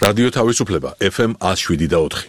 რადიო თავისუფლება FM 107.4.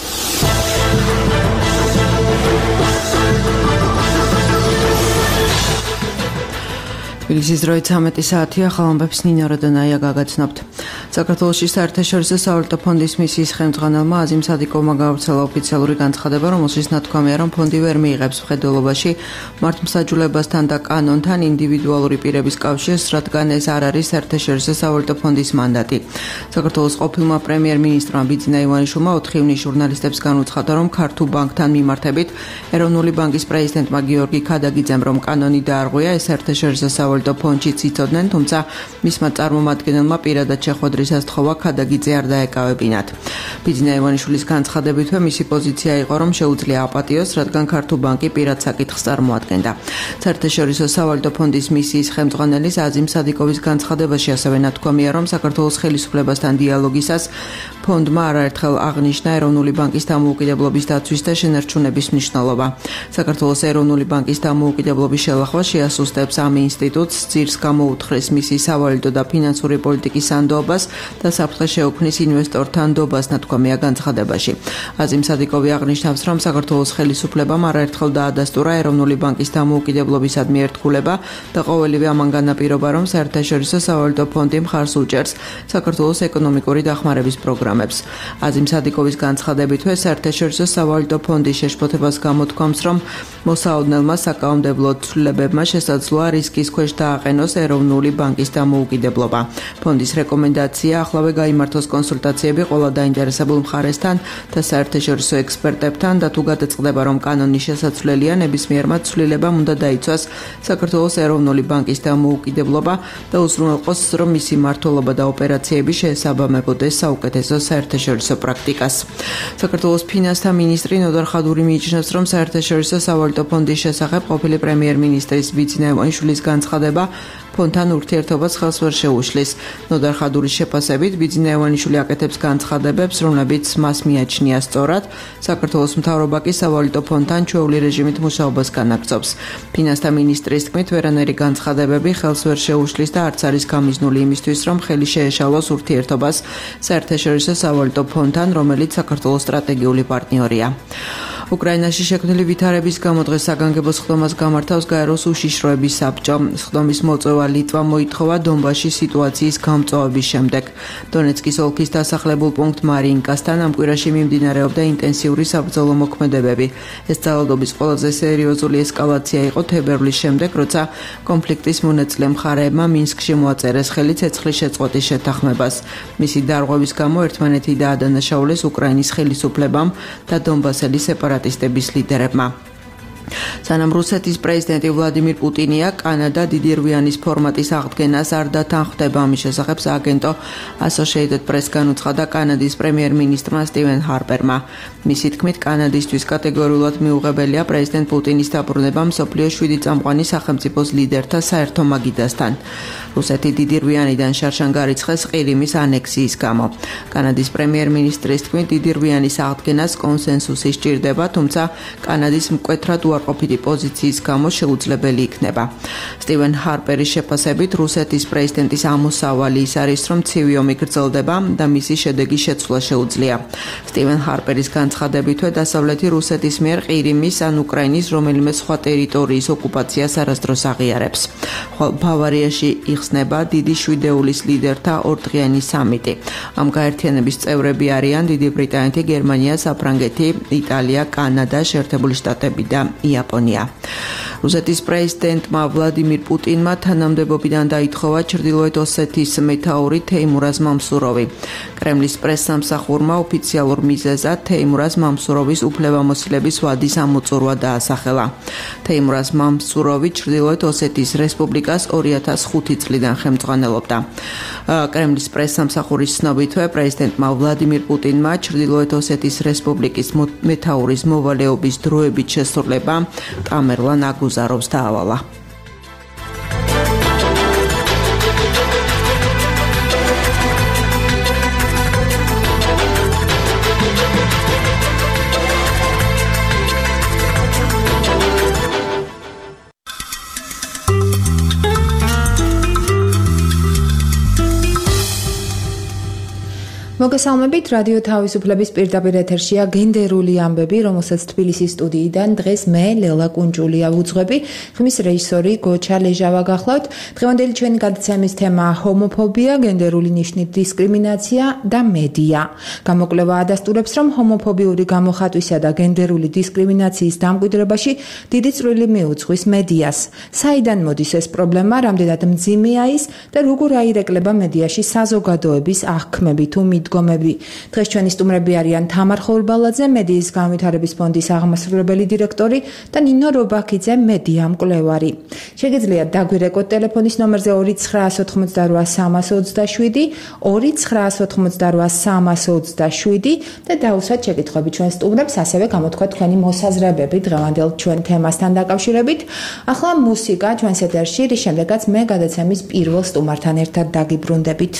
თბილისის დროით 13 საათია, ხალხობებს ნინო როდონაია გაგაცნობთ. საქართველოში საერთაშორისო სავალუტო ფონდის მისიის ხელმძღვანელმა აზიმ სადიკოვმა გავრცელა ოფიციალური განცხადება, რომელშიც ნათქვამია, რომ ფონდი ვერ მიიღებს მხედველობაში მართლმსაჯულებასთან და კანონთან ინდივიდუალური პირების კავშირს, რადგან ეს არ არის საერთაშორისო სავალუტო ფონდის მანდატი. საქართველოს ყოფილმა პრემიერ-მინისტრმა ბიძინა ივანიშვილმა 4 ივნისს ჟურნალისტებს განუცხადა, რომ ქართულ ბანკთან მიმართებით ეროვნული ბანკის პრეზიდენტმა გიორგი ქადაგიძემ, რომ კანონი დაარღვია, ეს საერთაშორისო სავალუტო ფონდშიც იცოდნენ, თუმცა მისმა წარმომადგენელმა პირადად შეხვედრისას თხოვა ქადაგიძე არ დაეკავებინათ. ბიძინა ივანიშვილის განცხადებითვე მისი პოზიცია იყო, რომ შეუძლია აპატიოს, რადგან ქართულ ბანკი პირად საკითხს წარმოადგენდა. საერთაშორისო სავალუტო ფონდის მისიის ხელმძღვანელის აზიმ სადიკოვის განცხადებაში ასევე ნათქვამია, რომ საქართველოს ხელისუფლებასთან დიალოგისას ფონდმა არაერთხელ აღნიშნა ეროვნული ბანკის დამოუკიდებლობის დაცვის და შენარჩუნების მნიშვნელობა. საქართველოს ეროვნული ბანკის დამოუკიდებლობის შელახვა შეასუსტებს ამ ინსტიტუტს, ძირს გამოუთხრეს მისი სავალუტო და ფინანსური პოლიტიკის ანდობას და საფრთხე შეუქმნის ინვესტორთა ნდობას, ნათქვამია განცხადებაში. აზიმ სადიკოვი აღნიშნავს, რომ საქართველოს ხელისუფლებამ არაერთხელ დაადასტურა ეროვნული ბანკის დამოუკიდებლობისადმი ერთგულება და ყოველივე ამან განაპირობა, რომ საერთაშორისო სავალუტო ფონდი მხარს უჭერს საქართველოს ეკონომიკური დახმარების პროგრამებს. აზიმ სადიკოვის განცხადებითვე საერთაშორისო სავალუტო ფონდის შეშფოთებას გამოთქვამს, რომ მოსაოდნელმა საკანონმდებლო ცვლილებებმა შესაძლოა რისკის ქვეშ დააყენოს ეროვნული ბანკის დამოუკიდებლობა. ფონდის რეკომენდაცია ახლავე გაიმართოს კონსულტაციები ყველა დაინტერესებულ მხარესთან და საერთაშორისო ექსპერტებთან და თუ გადაწყდება, რომ კანონი შესაძლებელია, ნებისმიერმა ცვლილებამ უნდა დაიცვას საქართველოს ეროვნული ბანკის დამოუკიდებლობა და უზრუნველყოს, რომ მისი მმართველობა და ოპერაციები შეესაბამებოდეს საუკეთესო საერთაშორისო პრაქტიკას. საქართველოს ფინანსთა მინისტრი ნოდარ ხადური მიიჩნევს, რომ საერთაშორისო სავალუტო ფონდის შესახებ ყოფილი პრემიერ-მინისტრის ბიძინა ივანიშვილის განცხადება ფონდთან ურთიერთობას ხელს ვერ შეუშლის. ნოდარ ხადურის შეფასებით, ბიძინა ივანიშვილი აკეთებს განცხადებებს, რომლებიც მას მიაჩნია სწორად, საქართველოს მთავრობა კი სავალუტო ფონდთან ჩვეული რეჟიმით მუშაობას განაგრძობს. ფინანსთა მინისტრის თქმით, ვერანაირი განცხადებები ხელს ვერ შეუშლის და არც არის გამიზნული იმისთვის, რომ ხელი შეეშალოს ურთიერთობას საერთაშორისო სავალუტო ფონდთან, რომელიც საქართველოს სტრატეგიული პარტნიორია. უკრაინაში შექმნილი ვითარების გამო დღეს საგანგებო სხდომას გამართავს გაეროს უშიშროების საბჭო. სხდომის მოწვევა ლიტვა მოითხოვა დონბასში სიტუაციის გამწვავების შემდეგ. დონეცკის ოლქის დასახლებულ პუნქტ მარიინკასთან ამ კვირაში მიმდინარეობდა ინტენსიური საბრძოლო მოქმედებები. ეს ძალადობის ყველაზე სერიოზული ესკალაცია იყო თებერვლის შემდეგ, როცა კონფლიქტის მონაწილე მხარეებმა მინსკში მოაწერეს ხელი ცეცხლის შეწყვეტის შეთანხმებას. მისი დარღვევის გამო ერთმანეთი დაადანაშაულეს უკრაინის ხელისუფლებამ და დონბასელი სეპარატისტების ლიდერებმა. სანამ რუსეთის პრეზიდენტი ვლადიმირ პუტინია კანადა დიდირვიანის ფორმატის აღდგენას არ დათანხმდება, ამის შესახებ სააგენტო Associated Press განუცხადა კანადის პრემიერ-მინისტრმა სტივენ ჰარპერმა. მისი თქმით, კანადისთვის კატეგორიულად მიუღებელია პრეზიდენტ პუტინის დაბრუნება მსოფლიოს 7 წამყვანი სახელმწიფოს ლიდერთა საერთო მაგიდასთან. რუსეთი დიდირვიანიდან შარშან გარიცხეს ყირიმის ანექსიის გამო. კანადის პრემიერ-მინისტრის თქმით, დიდირვიანის აღდგენას კონსენსუსი სჭირდება, თუმცა კანადის მკვეთრად უარყოფითი პოზიციის გამო შეუძლებელი იქნება. სტივენ ჰარპერის შეფასებით, რუსეთის პრეზიდენტის ამოსავალი ის არის, რომ ცივი ომი გრძელდება და მისი შედეგი შეცვლა შეუძლია. სტივენ ჰარპერის განცხადებითვე, დასავლეთი რუსეთის მიერ ყირიმის ან უკრაინის რომელიმე სხვა ტერიტორიის ოკუპაციას არასდროს აღიარებს. ბავარიაში იხსნება დიდი შვიდეულის ლიდერთა ორდღიანი სამიტი. ამ გაერთიანების წევრები არიან დიდი ბრიტანეთი, გერმანია, საფრანგეთი, იტალია, კანადა, შეერთებული შტატები და იაპონია. რუსეთის პრეზიდენტმა ვლადიმირ პუტინმა თანამდებობიდან დაითხოვა ჩრდილოეთ ოსეთის მეთაური თეიმურაზ მამსუროვი. კრემლის პრესსამსახურმა ოფიციალურ მიზეზად თეიმურაზ მამსუროვის უფლებამოსილების ვადის ამოწურვა დაასახელა. თეიმურაზ მამსუროვი ჩრდილოეთ ოსეთის რესპუბლიკას 2005 წლიდან ხელმძღვანელობდა. კრემლის პრესსამსახურის ცნობითვე, პრეზიდენტმა ვლადიმირ პუტინმა ჩრდილოეთ ოსეთის რესპუბლიკის მეთაურის მოვალეობის დროებით შესრულება ტამერლან აგუზაროვს დაავალა. მოგესალმებით, რადიო თავისუფლების პირდაპირ ეთერშია გენდერული ამბები, რომელსაც თბილისის სტუდიიდან დღეს მე ლელა კუნჭულია ვუძღვები, ხმის რეჟისორი გოჩა ლეჟავა გახლავთ. დღევანდელი ჩვენი გადაცემის თემაა ჰომოფობია, გენდერული ნიშნით დისკრიმინაცია და მედია. გამოკვლევა ადასტურებს, რომ ჰომოფობიური გამოხატვისა და გენდერული დისკრიმინაციის დამკვიდრებაში დიდი წვლილი მიუძღვის მედიას. საიდან მოდის ეს პრობლემა, რამდენად მძიმეა ის და როგორ აირეკლება მედიაში საზოგადოების აღქმები თუ მიდგომები. დღეს ჩვენი სტუმრები არიან თამარ ხორბალაძე, მედიის განვითარების ფონდის აღმასრულებელი დირექტორი და ნინო რობაქიძე, მედია მკვლევარი. შეგიძლიათ დაგვირეკოთ ტელეფონის ნომერზე 2988327, 2988327 და დაუსვათ შეკითხვები ჩვენ სტუმრებს, ასევე გამოთქვათ თქვენი მოსაზრებები დღევანდელ ჩვენ თემასთან დაკავშირებით. ახლა მუსიკა ჩვენს ეთერში, რის შემდეგაც მე გადაცემის პირველ სტუმართან ერთად დაგიბრუნდებით.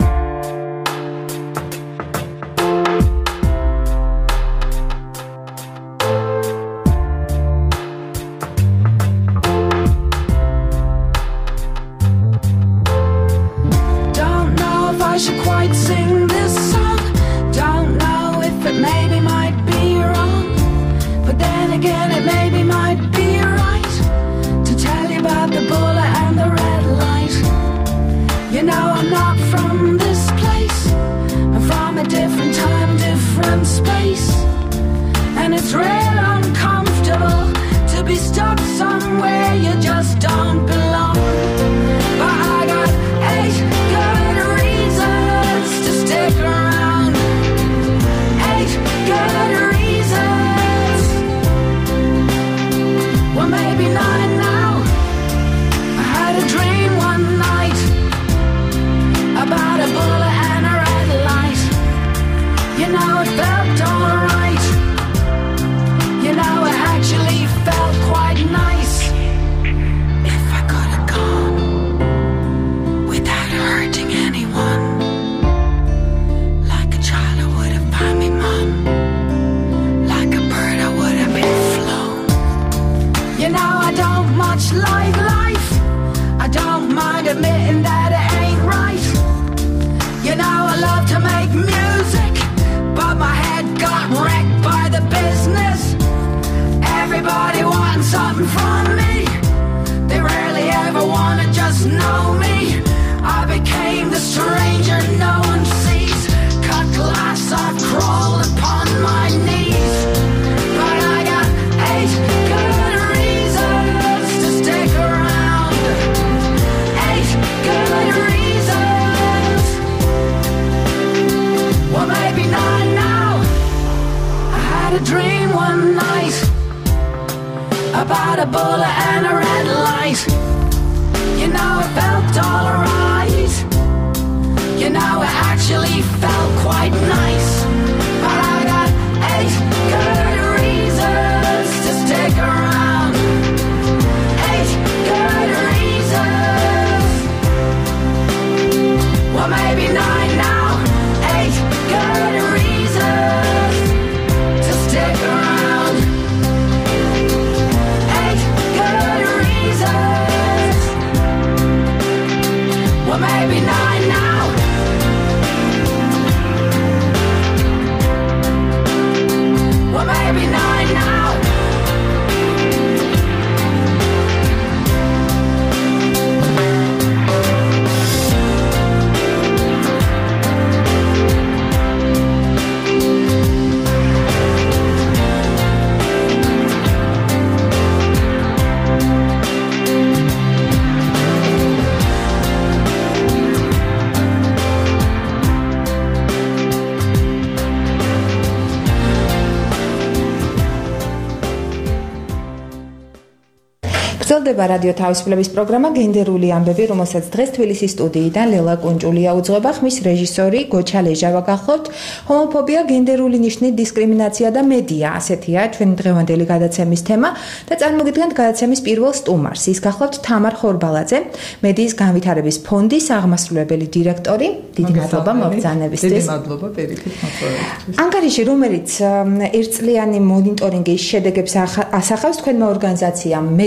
გრძელდება რადიო თავისუფლების პროგრამა გენდერული ამბები, რომელსაც დღეს თბილისის სტუდიიდან ლელა კუნჭულია უძღვება, ხმის რეჟისორი გოჩა ლეჟავა გახლავთ. ჰომოფობია, გენდერული ნიშნით დისკრიმინაცია და მედია, ასეთია ჩვენი დღევანდელი გადაცემის თემა და წარმოგიდგენთ გადაცემის პირველ სტუმარს. ის გახლავთ თამარ ხორბალაძე, მედიის განვითარების ფონდის აღმასრულებელი დირექტორი. დიდი მადლობა მოგზაურობისთვის. დიდი მადლობა პირიქით მოწვევისთვის. ანგარიში, რომელიც ერთწლიანი მონიტორინგის შედეგებს ასახავს, თქვენმა ორგანიზაციამ მედიის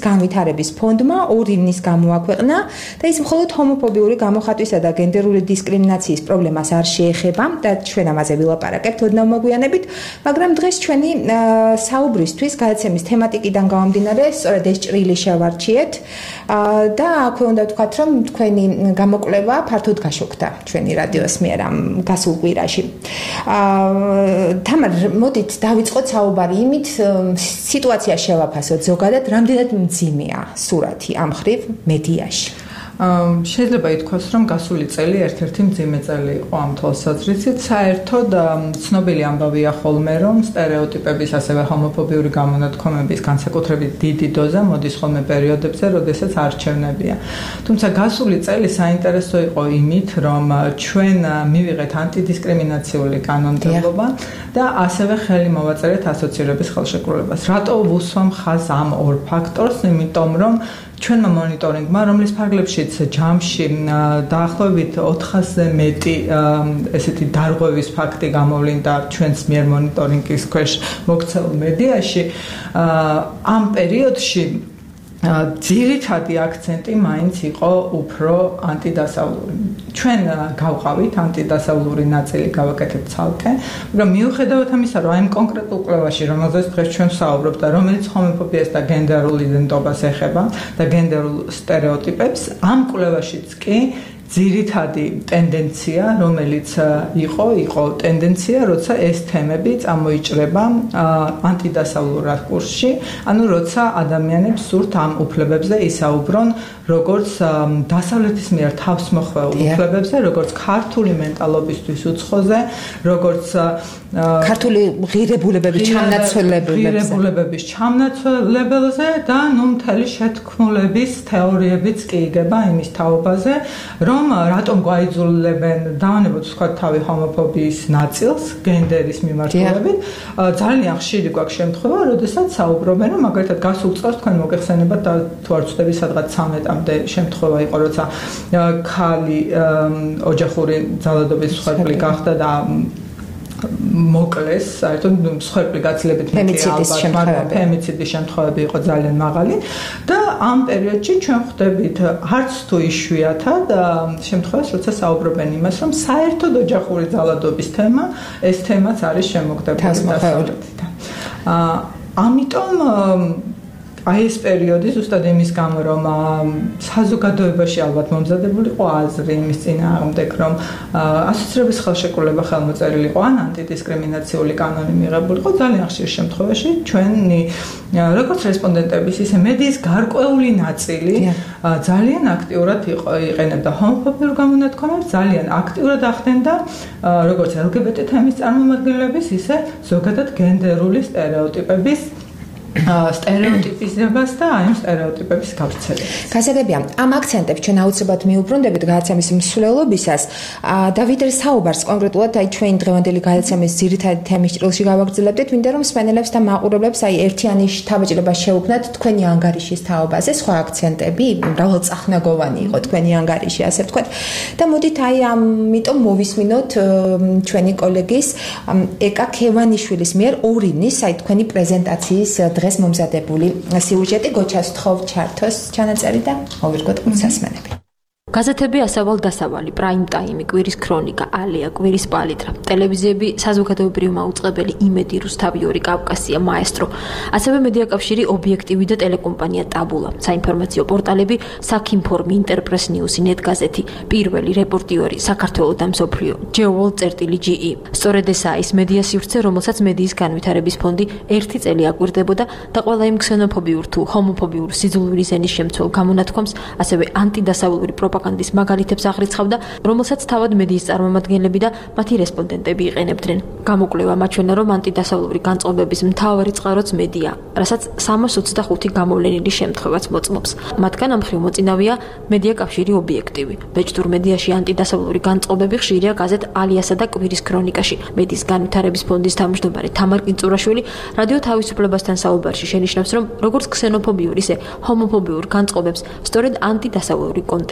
განვითარების ფონდმა 2 ივნის გამოაქვეყნა და ის მხოლოდ ჰომოფობიური გამოხატვისა და გენდერული დისკრიმინაციის პრობლემას არ შეეხება და ჩვენ ამაზე ვილაპარაკებთ ოდნავ მოგვიანებით, მაგრამ დღეს ჩვენი საუბრისთვის გადაცემის თემატიკიდან გამომდინარე, სწორედ ეს ჭრილი შევარჩიეთ და აქვე უნდა ვთქვათ, რომ თქვენი გამოკვლევა ფართოდ გაშუქდა ჩვენი რადიოს მიერ ამ გასულ კვირაში. თამარ, მოდით დავიწყოთ საუბარი იმით, სიტუაცია შევაფასოთ ზოგადად, რამდენად მძიმეა სურათი ამ მხრივ მედიაში. შეიძლება ითქვას, რომ გასული წელი ერთ-ერთი მძიმე წელი იყო ამ თვალსაზრისით. საერთოდ ცნობილი ამბავია ხოლმე, რომ სტერეოტიპების, ასევე ჰომოფობიური გამონათქვამების განსაკუთრებით დიდი დოზა მოდის ხოლმე პერიოდებზე, როდესაც არჩევნებია. თუმცა გასული წელი საინტერესო იყო იმით, რომ ჩვენ მივიღეთ ანტიდისკრიმინაციული კანონმდებლობა და ასევე ხელი მოვაწერეთ ასოცირების ხელშეკრულებას. რატო ვუსვამ ხაზს ამ ორ ფაქტორს? იმიტომ რომ ჩვენმა მონიტორინგმა, რომლის ფარგლებშიც ჯამში დაახლოებით 400-ზე მეტი ესეთი დარღვევის ფაქტი გამოვლინდა ჩვენს მიერ მონიტორინგის ქვეშ მოქცეულ მედიაში, ამ პერიოდში ძირითადი აქცენტი მაინც იყო უფრო ანტიდასავლური. ჩვენ გავყავით ანტიდასავლური ნაწილი გავაკეთეთ ცალკე, მაგრამ მიუხედავად ამისა, რომ ამ კონკრეტულ კვლევაში, რომელზეც დღეს ჩვენ ვსაუბრობთ და რომელიც ჰომოფობიას და გენდერულ იდენტობას ეხება და გენდერულ სტერეოტიპებს, ამ კვლევაშიც კი ძირითადი ტენდენცია, რომელიც იყო ტენდენცია, როცა ეს თემები წამოიჭრება ანტიდასავლურ რაკურსში, ანუ როცა ადამიანებს სურთ ამ უფლებებზე ისაუბრონ, როგორც დასავლეთის მიერ თავს მოხვეულ უფლებებზე, როგორც ქართული მენტალობისთვის უცხოზე, როგორც ქართული ღირებულებების ჩამნაცვლებელზე და მთელი შეთქმულების თეორიებიც კი იგება იმის თაობაზე, რომ რატომ გვაიძულებენ დავანებოთ ვთქვათ თავი ჰომოფობიის ნაწილს გენდერის მიმართულებით. ძალიან ხშირი გვაქვს შემთხვევა, როდესაც საუბრობენ, რომ მაგალითად გასულ წელს თქვენ მოგეხსენებათ და თუ არ ვცდები სადღაც 13-მდე შემთხვევა იყო, როცა ქალი ოჯახური ძალადობის მსხვერპლი გახდა და მოკლეს, საერთოდ მსხვერპლი გაცილებით ფემიციდის შემთხვევები იყო ძალიან მაღალი და ამ პერიოდში ჩვენ ხვდებით არც თუ იშვიათად შემთხვევას, როცა საუბრობენ იმას, რომ საერთოდ ოჯახური ძალადობის თემა, ეს თემაც არის შემოგდებული დასავლეთიდან. ამიტომ აი ეს პერიოდი ზუსტად იმის გამო, რომ საზოგადოებაში ალბათ მომზადებული იყო აზრი იმის წინააღმდეგ, რომ ასოცირების ხელშეკრულება ხელმოწერილი იყო ან ანტიდისკრიმინაციული კანონი მიღებული იყო, ძალიან ხშირ შემთხვევაში ჩვენი როგორც რესპონდენტების, ისე მედიის გარკვეული ნაწილი ძალიან აქტიურად იყენებდა ჰომოფობიურ გამონათქვამებს, ძალიან აქტიურად ახდენდა როგორც LGBT თემის წარმომადგენლების, ისე ზოგადად გენდერული სტერეოტიპების სტერეოტიპიზებას და აი სტერეოტიპების გავრცელებას. გასაგებია, ამ აქცენტებს ჩვენ აუცილებლად მიუბრუნდებით გადაცემის მსვლელობისას და ვიდრე საუბარს კონკრეტულად აი ჩვენ დღევანდელი გადაცემის ძირითადი თემის ჭრილში გავაგრძელებდეთ, მინდა რომ მსმენელებს და მაყურებლებს აი ერთიანი თავაჭირება შეუქმნათ თქვენი ანგარიშის თაობაზე, სხვა აქცენტები, მრავალწახნაგოვანი იყო თქვენი ანგარიში, ასე ვთქვათ. და მოდით აი ამიტომ მოვისმინოთ ჩვენი კოლეგის ეკა ქევანიშვილის მიერ 2 ივნის აი თქვენი პრეზენტაციის დღეს მომზადებული სიუჟეტი გოჩას თხოვ ჩართოს ჩანაწერი და მოვირგოთ გულსასმენები. გაზეთები ასავალ-დასავალი, პრაიმ ტაიმი, კვირის ქრონიკა, ალია, კვირის პალიტრა, ტელევიზიები, საზოგადოებრივი მაუწყებელი, იმედი, რუსთავი 2, კავკასია, მაესტრო, ასევე მედიაკავშირი, ობიექტივი და ტელეკომპანია ტაბულა, საინფორმაციო პორტალები, საქინფორმი, ინტერპრეს ნიუსი, ნეტგაზეთი, პირველი, რეპორტი 2, საქართველო და მსოფლიო, GeoWorld.ge. სწორედ ესაა ის მედია სივრცე, რომელსაც მედიის განვითარების ფონდი 1 წელი აკვირდებოდა და ყველა იმ ქსენოფობიურ თუ ჰომოფობიურ სიძულვილი ზენის შემცველ გამონათქვამს, ასევე ანტიდასავლური პროპაგანდის მაგალითებს აღრიცხავდა, რომელსაც თავად მედიის წარმომადგენლები და მათი რესპონდენტები იყენებდნენ. გამოკვლევა მაჩვენა, რომ ანტიდასავლური განწყობების მთავარი წყაროც მედია, რასაც 325 გამოვლენილი შემთხვევაც მოწმობს. მათგან ამ მხრივ მოწინავეა მედიაკავშირი ობიექტივი. ბეჭდურ მედიაში ანტიდასავლური განწყობები ხშირია გაზეთ ალიასა და კვირის ქრონიკაში. მედიის განვითარების ფონდის თავმჯდომარე თამარ კინწურაშვილი რადიო თავისუფლებასთან საუბარში შენიშნავს, რომ როგორც ქსენოფობიურ, ისე ჰომოფობიურ განწყობებს სწორედ ანტიდასავლური კონტექსტი აქვს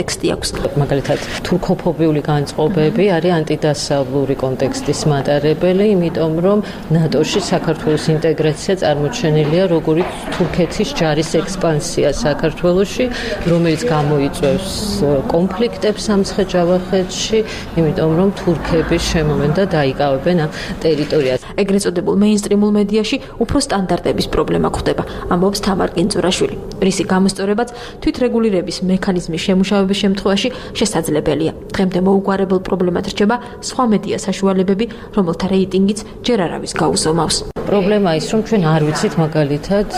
არსებობს. მაგალითად, თურქოფობიული განწყობები არის ანტიდასავლური კონტექსტის მატარებელი, იმიტომ რომ ნატოში საქართველოს ინტეგრაცია წარმოჩენილია როგორც თურქეთის ჯარის ექსპანსია საქართველოში, რომელიც გამოიწვევს კონფლიქტებს სამცხე-ჯავახეთში, იმიტომ რომ თურქები შემოვენ და დაიკავებენ ამ ტერიტორიას. ეგრეთ წოდებულ მეინსტრიმულ მედიაში უფრო სტანდარტების პრობლემა გვხვდება, ამბობს თამარ კინძურაშვილი. რისი გამოსწორებაც თვითრეგულირების მექანიზმის შემუშავების შემთხვევაში შესაძლებელია. დღემდე მოუგვარებელ პრობლემად რჩება სხვა მედია საშუალებები, რომელთა რეიტინგიც ჯერ არავის გაუზომავს. პრობლემა ის, რომ ჩვენ არ ვიცით მაგალითად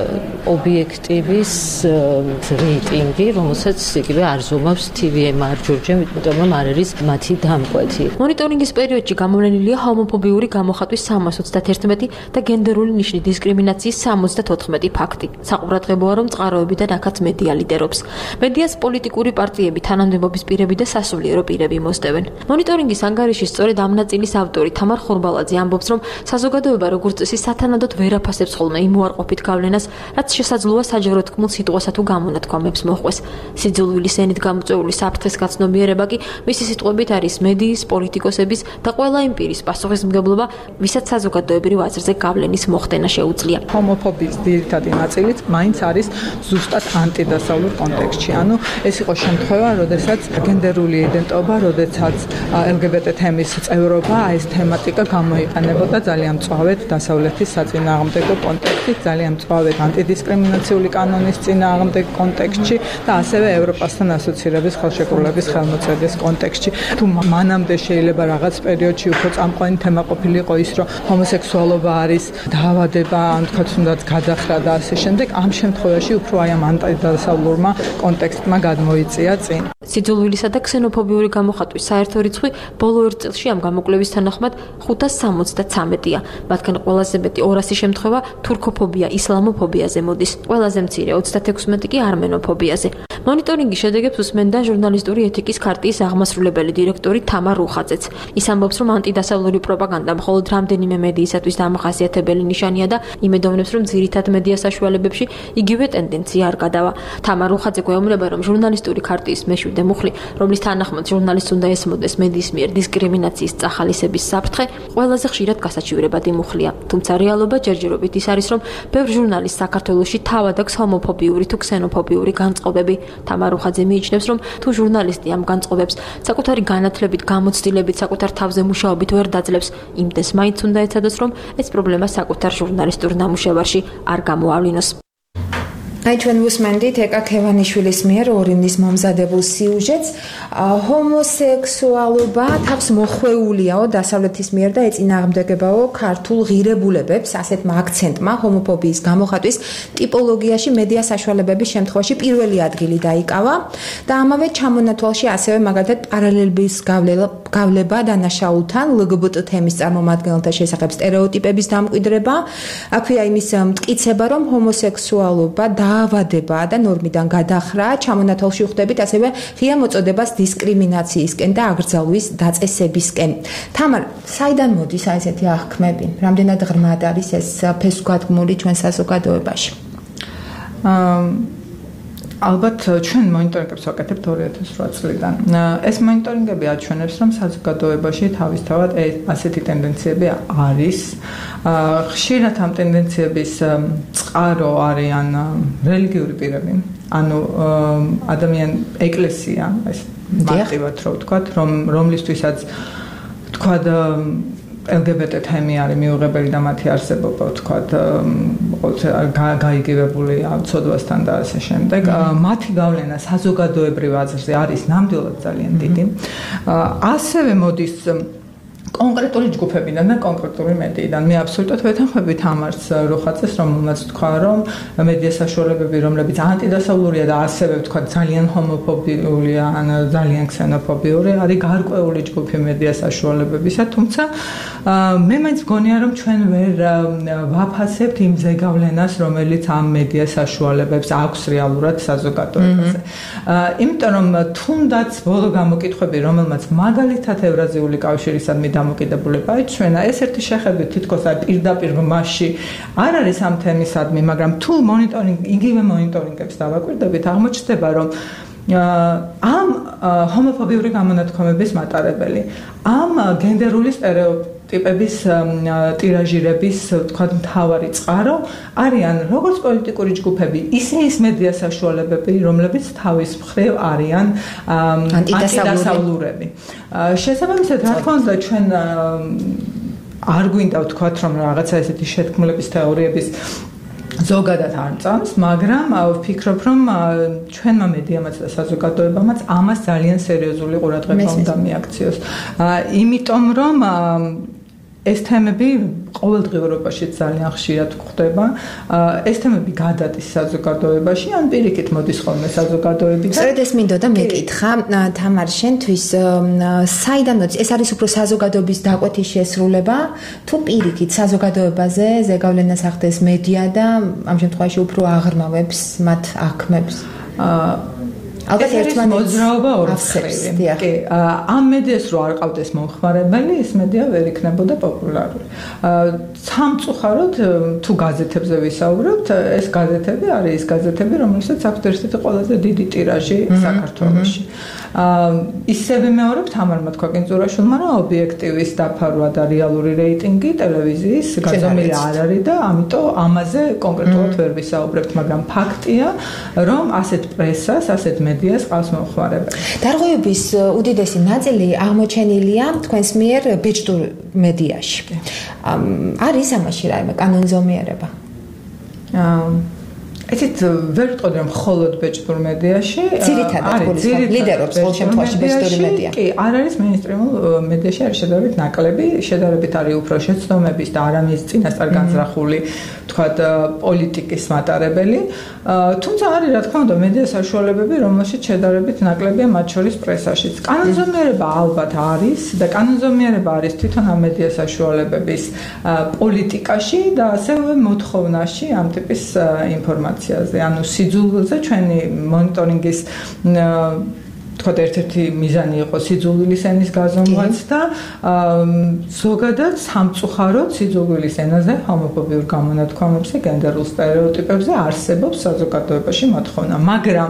ობიექტივის რეიტინგი, რომელსაც იგივე არ ზომავს TVMR ჯორჯი, იმიტომ რომ არ არის მათი დამკვეთი. მონიტორინგის პერიოდში გამოვლენილია ჰომოფობიური გამოხატვის 321 და გენდერული ნიშნის დისკრიმინაციის 74 ფაქტი. საყურადღებოა, რომ წყაროებიდან აქაც მედია ლიდერობს. მედიას პოლიტიკური პარტიები, თანამდებობის პირები და სასულიერო პირები მოსდევენ. მონიტორინგის ანგარიშის სწორედ ამ ნაწილის ავტორი თამარ ხორბალაძე ამბობს, რომ საზოგადოება როგორც წესი სათანადოდ ვერ აფასებს ხოლმე იმ უარყოფით გავლენას, რაც შესაძლოა საჯარო თქმულ სიტყვასა თუ გამონათქვამებს მოჰყვეს. სიძულვილის ენით გამოწვეული საფრთხის გაცნობიერება კი მისი სიტყვებით არის მედიის, პოლიტიკოსების და ყველა იმ პირის პასუხისმგებლობა, ვისაც საზოგადოებრივ აზრზე გავლენის მოხდენა შეუძლია. ჰომოფობიის ძირითადი ნაწილიც მაინც არის ზუსტად ანტიდასავლურ კონტექსტში. ანუ ეს იყო შემთხვევა, როდესაც გენდერული იდენტობა, როდესაც LGBT თემის წევრობა, ეს თემატიკა გამოიყენებოდა ძალიან მწვავედ დასავლეთის საწინააღმდეგო კონტექსტით, ძალიან მწვავედ ანტიდისკრიმინაციული კანონის წინააღმდეგ კონტექსტში და ასევე ევროპასთან ასოცირების ხელშეკრულების ხელმოწერის კონტექსტში. თუ მანამდე შეიძლება რაღაც პერიოდში უფრო წამყვანი თემა ყოფილიყო ის, რომ ჰომოსექსუალობა არის დაავადება, ან თქვათ თუნდაც გადახრა და ასე შემდეგ, ამ შემთხვევაში უფრო აი ამ ანტიდასავლურმა კონტექსტმა გადმოიწია წინ. სიძულვილისა და ქსენოფობიური გამოხატვის საერთო რიცხვი ბოლო 1 წელში ამ გამოკვლევის თანახმად 573-ია. მათგან ყველაზე მეტი 200 შემთხვევა თურქოფობია, ისლამოფობიაზე მოდის. ყველაზე მცირე 36 კი არმენოფობიაზე. მონიტორინგის შედეგებს უსმენდა ჟურნალისტური ეთიკის ქარტიის აღმასრულებელი დირექტორი თამარ რუხაძეც. ის ამბობს, რომ ანტიდასავლური პროპაგანდა მხოლოდ რამდენიმე მედიისათვის დამახასიათებელი ნიშანია და იმედოვნებს, რომ ძირითად მედია საშუალებებში იგივე ტენდენცია არ გადავა. თამარ რუხაძე გვეუბნება, რომ ჟურნალისტური ქარტიის მეშვიდე მუხლი, რომლის თანახმად ჟურნალისტს უნდა ესმოდეს მედიის მიერ დისკრიმინაციის წახალისების საფრთხე, ყველაზე ხშირად გასაჩივრებადი მუხლია. თუმცა რეალობა ჯერჯერობით ის არის, რომ ბევრ ჟურნალისტს საქართველოში თავად აქვს ჰომოფობიური თუ ქსენოფობიური განწყობები. თამარ რუხაძე მიიჩნევს, რომ თუ ჟურნალისტი ამ განწყობებს საკუთარი განათლებით, გამოცდილებით, საკუთარ თავზე მუშაობით ვერ დაძლევს, იმდეს მაინც უნდა ეცადოს, რომ ეს პრობლემა საკუთარ ჟურნალისტურ ნამუშევარში არ გამოავლინოს. აი ჩვენ ვუსმენდით ეკა ქევანიშვილის მიერ ორინის მომზადებულ სიუჟეტს. ჰომოსექსუალობა თავს მოხვეულიაო დასავლეთის მიერ და ეწინააღმდეგებაო ქართულ ღირებულებებს, ასეთმა აქცენტმა ჰომოფობიის გამოხატვის ტიპოლოგიაში მედია საშუალებების შემთხვევაში პირველი ადგილი დაიკავა და ამავე ჩამონათვალში ასევე მაგალითად პარალელების გავლება დანაშაულთან, LGBT თემის წარმომადგენელთა შესახებ სტერეოტიპების დამკვიდრება, აქვეა იმის მტკიცება, რომ ჰომოსექსუალობა დაავადება და ნორმიდან გადახრა, ჩამონათვალში ვხვდებით ასევე ღია მოწოდებას დისკრიმინაციისკენ და აკრძალვის დაწესებისკენ. თამარ, საიდან მოდის ესეთი აღქმები? რამდენად ღრმად არის ეს ფესვგადგმული ჩვენ საზოგადოებაში? ალბათ ჩვენ მონიტორინგებს ვაკეთებთ 2008 წლიდან. ეს მონიტორინგები აჩვენებს, რომ საზოგადოებაში თავისთავად ასეთი ტენდენციები არის. ხშირად ამ ტენდენციების წყარო არიან რელიგიური პირები, ანუ ადამიანი ეკლესია, ეს მარტივად რო ვთქვათ, რომლისთვისაც ვთქვათ LGBT თემი არის მიუღებელი და მათი არსებობა ვთქვათ გაიგივებულია ცოდვასთან და ასე შემდეგ. მათი გავლენა საზოგადოებრივ აზრზე არის ნამდვილად ძალიან დიდი. ასევე მოდის კონკრეტული ჯგუფებიდან და კონკრეტული მედიიდან. მე აბსოლუტურად ვეთანხმები თამარს რუხაძეს, რომელმაც თქვა, რომ მედია საშუალებები, რომლებიც ანტიდასავლურია და ასევე ვთქვა ძალიან ჰომოფობიურია, ან ძალიან ქსენოფობიური, არის გარკვეული ჯგუფი მედია საშუალებებისა, თუმცა მე მაინც მგონია, რომ ჩვენ ვერ ვაფასებთ იმ ზეგავლენას, რომელიც ამ მედია საშუალებებს აქვს რეალურად საზოგადოებაზე. იმიტომ რომ თუნდაც ბოლო გამოკითხვები, რომელმაც მაგალითად ევრაზიული კავშირისადმი დამოკიდებულება იცვენა, ეს ერთი შეხედვით თითქოს აი პირდაპირ მასში არ არის ამ თემისადმი, მაგრამ თუ იგივე მონიტორინგებს დავაკვირდებით, აღმოჩნდება, რომ ამ ჰომოფობიური გამონათქვამების მატარებელი, ამ გენდერული სტერეოტიპების ტირაჟირების, თქვათ, მთავარი წყარო არიან როგორც პოლიტიკური ჯგუფები, ისე ის მედია საშუალებები, რომლებიც თავის მხრივ არიან ანტიდასავლურები. შესაბამისად, რა თქმა უნდა, ჩვენ არ გვინდა ვთქვათ, რომ რაღაცა ესეთი შეთქმულების თეორიების ზოგადად არ წამს, მაგრამ ვფიქრობ, რომ ჩვენმა მედიამაც და საზოგადოებამაც ამას ძალიან სერიოზული ყურადღება უნდა მიაქციოს. იმიტომ რომ ეს თემები ყოველდღიურობაში ძალიან ხშირად გვხვდება. ეს თემები გადადის საზოგადოებაში, ან პირიქით მოდის ხოლმე საზოგადოებიდან. სწორედ ეს მინდოდა მეკითხა, თამარ, შენთვის საიდან მოდის? ეს არის უფრო საზოგადოების დაკვეთის შესრულება, თუ პირიქით საზოგადოებაზე ზეგავლენას ახდენს მედია და ამ შემთხვევაში უფრო აღრმავებს მათ აქმებს? ალბათ ერთმანეთს მოძრაობა ორსხრივი. კი, ამ მედიას რო არ ყავდეს მომხმარებელი, ეს მედია ვერ იქნებოდა პოპულარული. სამწუხაროდ, თუ გაზეთებზე ვისაუბრებთ, ეს გაზეთები არის ის გაზეთები, რომელსაც აქვს ერთ-ერთი ყველაზე დიდი ტირაჟი საქართველოში. ისევე მეორებ თამარმა თქვა კინძურაშვილმა, რომ ობიექტივის დაფარვა და რეალური რეიტინგი ტელევიზიის გაზომილი არ არის და ამიტომ ამაზე კონკრეტულად ვერ ვისაუბრებთ, მაგრამ ფაქტია, რომ ასეთ პრესას, ასეთ მედიას ყავს მომხმარებელი. დარღვევების უდიდესი ნაწილი აღმოჩენილია თქვენს მიერ ბეჭდურ მედიაში. არის ამაში რაიმე კანონზომიერება? ესეთ ვერ ვიტყოდი რომ მხოლოდ ბეჭდურ მედიაში ძირითადად ლიდერობს ყოველ შემთხვევაში ბეჭდური მედია. კი, არ არის მეინსტრიმულ მედიაში არის შედარებით ნაკლები, შედარებით არის უფრო შეცდომების და არამის წინასწარ განზრახული, თქვათ, პოლიტიკის მატარებელი. თუმცა არის რა თქმა უნდა მედია საშუალებები, რომელშიც შედარებით ნაკლებია მათ შორის პრესაშიც. კანონზომიერება ალბათ არის და კანონზომიერება არის თვითონ ამ მედია საშუალებების პოლიტიკაში და ასევე მოთხოვნაში ამ ტიპის ინფორმაციაზე. ანუ სიძულვილზე ჩვენი მონიტორინგის თქვათ ერთ-ერთი მიზანი იყო სიძულვილის ენის გაზომვაც და ზოგადად სამწუხაროდ სიძულვილის ენაზე ჰომოფობიურ გამონათქვამებზე, გენდერულ სტერეოტიპებზე არსებობს საზოგადოებაში მოთხოვნა, მაგრამ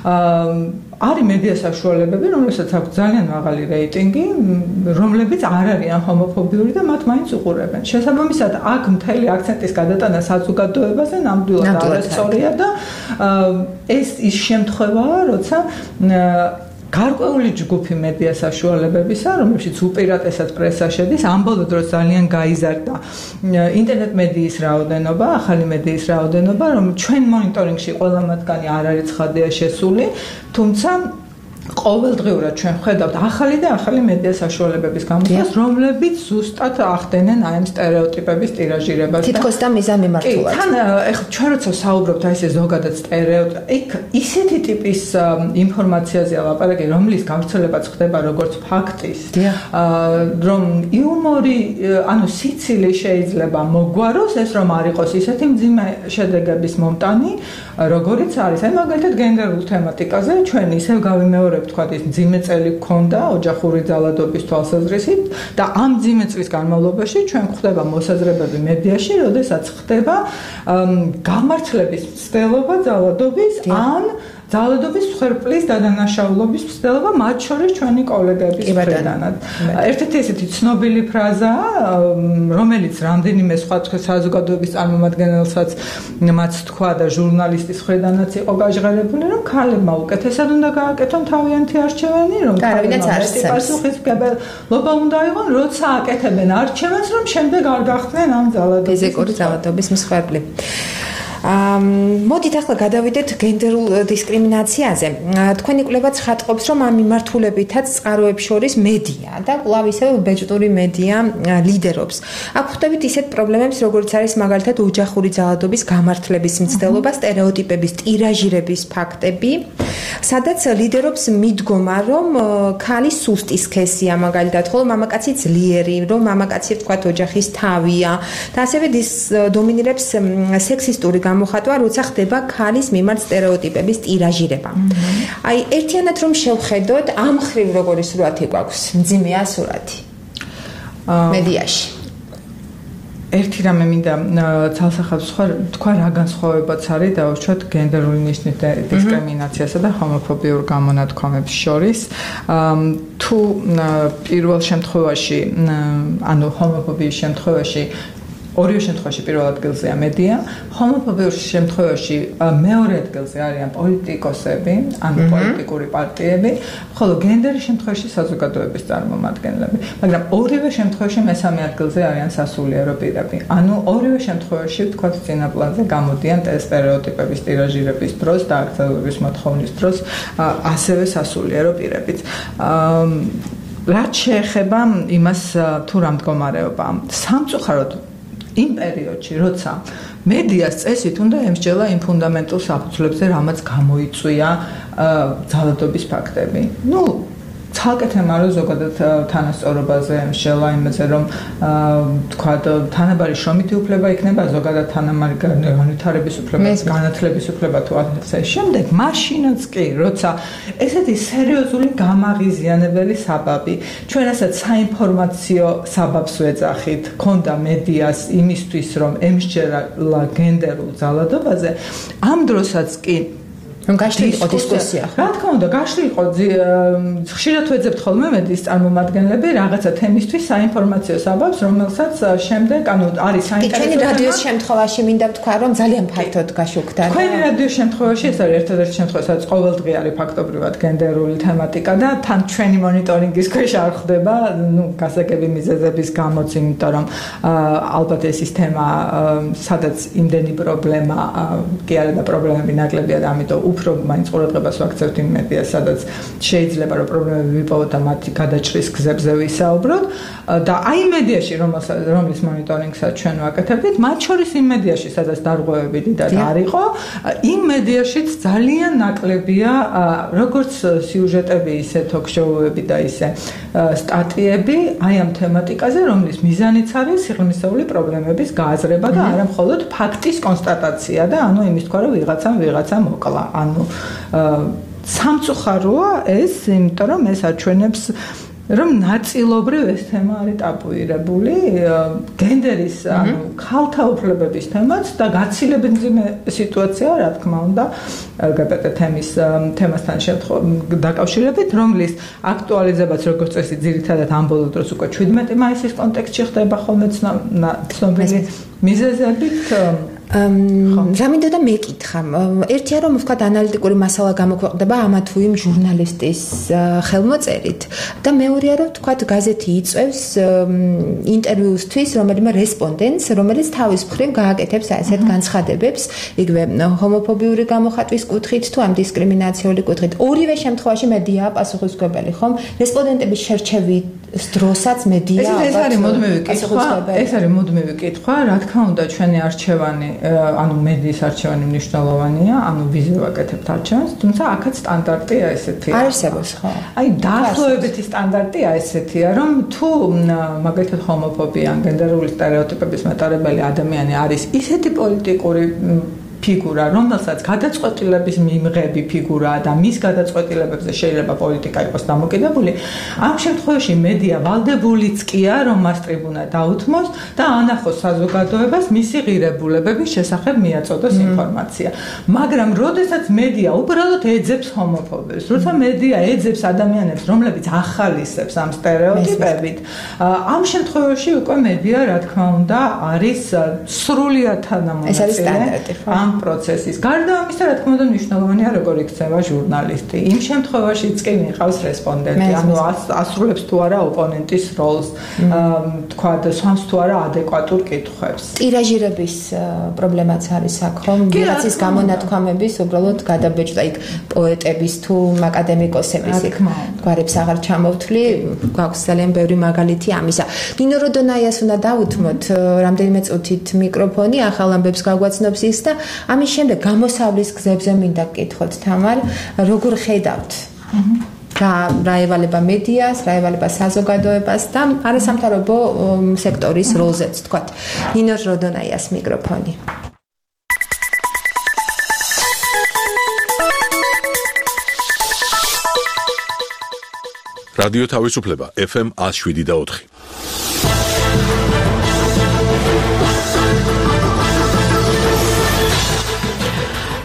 არის მედია საშუალებები, რომელსაც აქვს ძალიან მაღალი რეიტინგი, რომლებიც არ არიან ჰომოფობიური და მათ მაინც უყურებენ. შესაბამისად, აქ მთელი აქცენტის გადატანა საზოგადოებაზე ნამდვილად არასწორია და ეს ის შემთხვევაა, როცა გარკვეული ჯგუფი მედია საშუალებებისა, რომელშიც უპირატესად პრესა შედის, ამ ბოლო დროს ძალიან გაიზარდა ინტერნეტ მედიის რაოდენობა, ახალი მედიის რაოდენობა, რომ ჩვენ მონიტორინგში ყველა მათგანი არ არის ცხადია შესული, თუმცა ყოველდღიურად ჩვენ ხედავთ ახალი და ახალი მედია საშუალებების გამოსვლას, რომლებიც ზუსტად ახდენენ აი ამ სტერეოტიპების ტირაჟირებას. თითქოს და მიზანმიმართულად. თან ეხლა ჩვენ როცა საუბრობთ აი ესე ზოგადად სტერეოტიპ, ისეთი ტიპის ინფორმაციაზეა ლაპარაკი, რომლის გავრცელებაც ხდება როგორც ფაქტის, რომ იუმორი, ანუ სიცილი შეიძლება მოგვაროს, ეს რომ არ იყოს ისეთი მძიმე შედეგების მომტანი, როგორიც არის. აი მაგალითად გენდერულ თემატიკაზე ჩვენ ისევ გავიმეორებთ, თქვა ის მძიმე წელი გქონდა ოჯახური ძალადობის თვალსაზრისით და ამ მძიმე წლის განმავლობაში ჩვენ გვხვდება მოსაზრებები მედიაში, როდესაც ხდება გამართლების მცდელობა ძალადობის ან ძალადობის მსხვერპლის დადანაშაულობის მცდელობა, მათ შორის ჩვენი კოლეგების მხრიდანაც. ერთ-ერთი ესეთი ცნობილი ფრაზაა, რომელიც რამდენიმე სხვა საზოგადოების წარმომადგენელსაც მათ თქვა და ჟურნალისტის მხრიდანაც იყო გაჟღერებული, რომ ქალებმა უკეთესად უნდა გააკეთონ თავიანთი არჩევანი, რომ თავიანთი პასუხისმგებლობა უნდა აიღონ, როცა აკეთებენ არჩევანს, რომ შემდეგ არ გახდნენ ამ ფიზიკური ძალადობის მსხვერპლი. მოდით ახლა გადავიდეთ გენდერულ დისკრიმინაციაზე. თქვენი კვლევა ცხადყოფს, რომ ამ მიმართულებითაც წყაროებს შორის მედია და კვლავ ისევ ბეჭდური მედია ლიდერობს. აქ ხვდებით ისეთ პრობლემებს, როგორც არის მაგალითად ოჯახური ძალადობის გამართლების მცდელობა, სტერეოტიპების ტირაჟირების ფაქტები, სადაც ლიდერობს მიდგომა, რომ ქალი სუსტი სქესია მაგალითად, ხოლო მამაკაცი ძლიერი, რომ მამაკაცი თქვათ ოჯახის თავია და ასევე დომინირებს სექსისტური გამოხატვა, როცა ხდება ქალის მიმართ სტერეოტიპების ტირაჟირება. აი, ერთიანად რომ შევხედოთ, ამ ხრივ როგორი სურათი გვაქვს, მძიმეა სურათი მედიაში. ერთი რამე მინდა ცალსახელს თქვა რა განსხვავებაც არის დავუშვათ გენდერული ნიშნის დისკრიმინაციასა და ჰომოფობიურ გამონათქვამებს შორის. თუ პირველ შემთხვევაში, ანუ ჰომოფობიის შემთხვევაში ორივე შემთხვევაში პირველ ადგილზეა მედია, ჰომოფობიურ შემთხვევაში მეორე ადგილზე არიან პოლიტიკოსები, ანუ პოლიტიკური პარტიები, ხოლო გენდერის შემთხვევაში საზოგადოების წარმომადგენლები. მაგრამ ორივე შემთხვევაში მესამე ადგილზე არიან სასულიერო პირები. ანუ ორივე შემთხვევაში ვთქვათ წინა პლანზე გამოდიან სტერეოტიპების ტირაჟირების დროს და აქტიურობის მოთხოვნის დროს ასევე სასულიერო პირებიც. რაც შეეხება იმას თუ რა მდგომარეობა, სამწუხაროდ იმ პერიოდში, როცა მედიას წესით უნდა ემსჯელა იმ ფუნდამენტურ საფუძვლებზე, რამაც გამოიწვია ძალადობის ფაქტები. ცალკე თემა რო ზოგადად თანასწორობაზე ემსჯელა იმაზე, რომ თქვა თანაბარი შრომითი უფლება იქნება, ზოგადად თანაბარი განვითარების უფლება, განათლების უფლება თუ ასე შემდეგ, მაშინაც კი, როცა ესეთი სერიოზული გამაღიზიანებელი საბაბი, ჩვენ ასაც საინფორმაციო საბაბს ვეძახით, ქონდა მედიას იმისთვის, რომ ემსჯელა გენდერულ ძალადობაზე, ამ დროსაც კი რომ გაშლილიყო დისკუსია. რა თქმა უნდა, გაშლილიყო ხშირად ვეძებთ ხოლმე მედიის წარმომადგენლები რაღაცა თემისთვის საინფორმაციო საბაბს, რომელსაც შემდეგ, არის საინტერესო. ჩვენი რადიოს შემთხვევაში მინდა ვთქვა, რომ ძალიან ფართოდ გაშუქდა. ჩვენი რადიოს შემთხვევაში ეს არის ერთადერთი შემთხვევა, სადაც ყოველდღე არის ფაქტობრივად გენდერული თემატიკა და თან ჩვენი მონიტორინგის ქვეშ არ ხდება, გასაგები მიზეზების გამოც, იმიტომ რომ ალბათ ეს ის თემა, სადაც იმდენი პრობლემა კი არა და პრობლემები ნაკლებია და ამიტომ უფრო მაინც ყურადღებას ვაქცევთ იმ მედიას, სადაც შეიძლება რომ პრობლემები ვიპოვოთ და მათი გადაჭრის გზებზე ვისაუბროთ და აი მედიაში რომლის მონიტორინგსაც ჩვენ ვაკეთებდით, მათ შორის იმ მედიაში, სადაც დარღვევები დიდად არ იყო, იმ მედიაშიც ძალიან ნაკლებია როგორც სიუჟეტები, ისე ток-შოუები და ისე სტატიები აი ამ თემატიკაზე, რომლის მიზანიც არის სიღრმისეული პრობლემების გააზრება და არა მხოლოდ ფაქტის კონსტატაცია და ანუ იმის თქვა, რომ ვიღაცა მოკლა. ანუ სამწუხაროა ეს, იმიტომ რომ ეს აჩვენებს, რომ ნაწილობრივ ეს თემა არის ტაბუირებული, გენდერის, ანუ ქალთა უფლებების თემაც და გაცილებით მძიმე სიტუაცია, რა თქმა უნდა, LGBT თემასთან დაკავშირებით, რომლის აქტუალიზებაც როგორც წესი ძირითადად ამ ბოლო დროს უკვე 17 მაისის კონტექსტში ხდება ხოლმე ცნობილი მიზეზებით. რა მინდა და მეკითხა. ერთია რომ ვთქვათ ანალიტიკური მასალა გამოქვეყნდება ამა თუ იმ ჟურნალისტის ხელმოწერით და მეორეა რომ ვთქვათ გაზეთი იწევს ინტერვიუსთვის რომელიმე რესპონდენტს, რომელიც თავის მხრივ გააკეთებს ასეთ განცხადებებს, იგივე ჰომოფობიური გამოხატვის კუთხით თუ ამ დისკრიმინაციული კუთხით. ორივე შემთხვევაში მედიაა პასუხისმგებელი, ხომ? რესპონდენტების შერჩევის დროსაც მედია ეს არის მუდმივი კითხვა, რა თქმა უნდა ჩვენი არჩევანი ანუ მედიის არჩევანი მნიშვნელოვანია, ანუ ვიზი ვაკეთებთ არჩევანს, თუმცა აქაც სტანდარტია ესეთია. არსებობს, ხო? აი, დაახლოებითი სტანდარტია ესეთია, რომ თუ მაგალითად ჰომოფობია, გენდერული სტერეოტიპების მატარებელი ადამიანი არის ისეთი პოლიტიკური ფიგურა, რომელსაც გადაწყვეტილების მიმღები ფიგურაა და მის გადაწყვეტილებებზე შეიძლება პოლიტიკა იყოს დამოკიდებული, ამ შემთხვევაში მედია ვალდებულიც კია, რომ მას ტრიბუნა დაუთმოს და ანახოს საზოგადოებას მისი ღირებულებების შესახებ მიაწოდოს ინფორმაცია. მაგრამ როდესაც მედია უბრალოდ ეძებს ჰომოფობიას, როცა მედია ეძებს ადამიანებს, რომლებიც ახალისებს ამ სტერეოტიპებით, ამ შემთხვევაში უკვე მედია, რა თქმა უნდა, არის სრულიად თანამონაწილე პროცესის. გარდა ამისა, რა თქმა უნდა, მნიშვნელოვანია როგორ იქცევა ჟურნალისტი. იმ შემთხვევაშიც კი მიყავს რესპონდენტი, ანუ ასრულებს თუ არა ოპონენტის როლს, თქვა და სვამს თუ არა ადეკვატურ კითხვებს. ტირაჟირების პრობლემაც არის აქ, ხომ? ვიღაცის გამონათქვამების უბრალოდ გადაბეჭდა იქ პოეტების თუ აკადემიკოსების იქ გვარებს აღარ ჩამოვთვლი, გვაქვს ძალიან ბევრი მაგალითი ამისა. ნინო როდონაიას უნდა დავუთმოთ რამდენიმე წუთით მიკროფონი, ახალ ამბებს გაგვაცნობს ის და ამის შემდეგ გამოსავლის გზებზე მინდა გკითხოთ თამარ, როგორ ხედავთ? რა ევალება მედიას, რა ევალება საზოგადოებას და არასამთავრობო სექტორის როლზეც, თქვათ. ნინო როდონაიას მიკროფონი. რადიო თავისუფლება FM 107.4.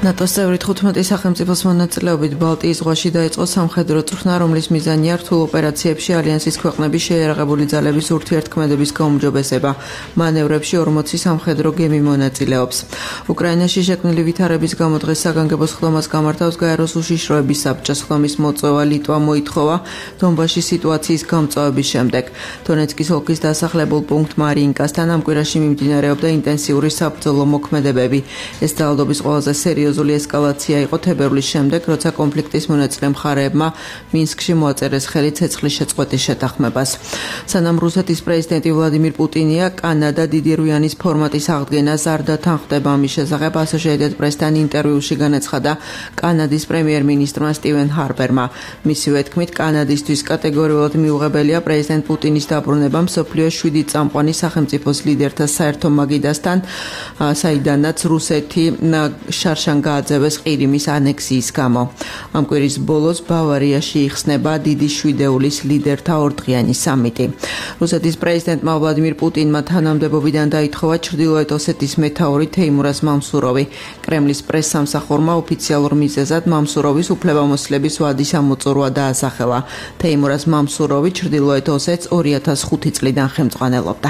ნატოს წევრი 15 სახელმწიფოს მონაწილეობით ბალტიის ზღვაში დაიწყო სამხედრო წვრთნა, რომლის მიზანია რთულ ოპერაციებში ალიანსის ქვეყნების შეიარაღებული ძალების ურთიერთქმედების გაუმჯობესება. მანევრებში 40 სამხედრო გემი მონაწილეობს. უკრაინაში შექმნილი ვითარების გამო დღეს საგანგებო სხდომას გამართავს გაეროს უშიშროების საბჭოს. სხდომის მოწვევა ლიტვა მოითხოვა დონბასში სიტუაციის გამწვავების შემდეგ. დონეცკის ოლქის დასახლებულ პუნქტ მარიინკასთან ამ კვირაში მიმდინარეობდა ინტენსიური საბრძოლო მოქმედებები. ეს ძალადობის ყველაზე სერიოზული ესკალაცია იყო თებერვლის შემდეგ, როცა კონფლიქტის მონაწილე მხარეებმა მინსკში მოაწერეს ხელი ცეცხლის შეწყვეტის შეთანხმებას. სანამ რუსეთის პრეზიდენტი ვლადიმირ პუტინია კანადა დიდი რვიანის ფორმატის აღდგენას არ დათანხმდება. ამის შესახებ Associated Press-თან ინტერვიუში განაცხადა კანადის პრემიერ-მინისტრმა სტივენ ჰარპერმა. მისივე თქმით, კანადისთვის კატეგორიულად მიუღებელია პრეზიდენტ პუტინის დაბრუნება მსოფლიოს 7 წამყვანი სახელმწიფოს ლიდერთა საერთო მაგიდასთან, საიდანაც რუსეთი შარშან გააძევეს ყირიმის ანექსიის გამო. ამ კვირის ბოლოს ბავარიაში იხსნება დიდი შვიდეულის ლიდერთა ორდღიანი სამიტი. რუსეთის პრეზიდენტმა ვლადიმირ პუტინმა თანამდებობიდან დაითხოვა ჩრდილოეთ ოსეთის მეთაური თეიმურაზ მამსუროვი. კრემლის პრესსამსახურმა ოფიციალურ მიზეზად მამსუროვის უფლებამოსილების ვადის ამოწურვა დაასახელა. თეიმურაზ მამსუროვი ჩრდილოეთ ოსეთს 2005 წლიდან ხელმძღვანელობდა.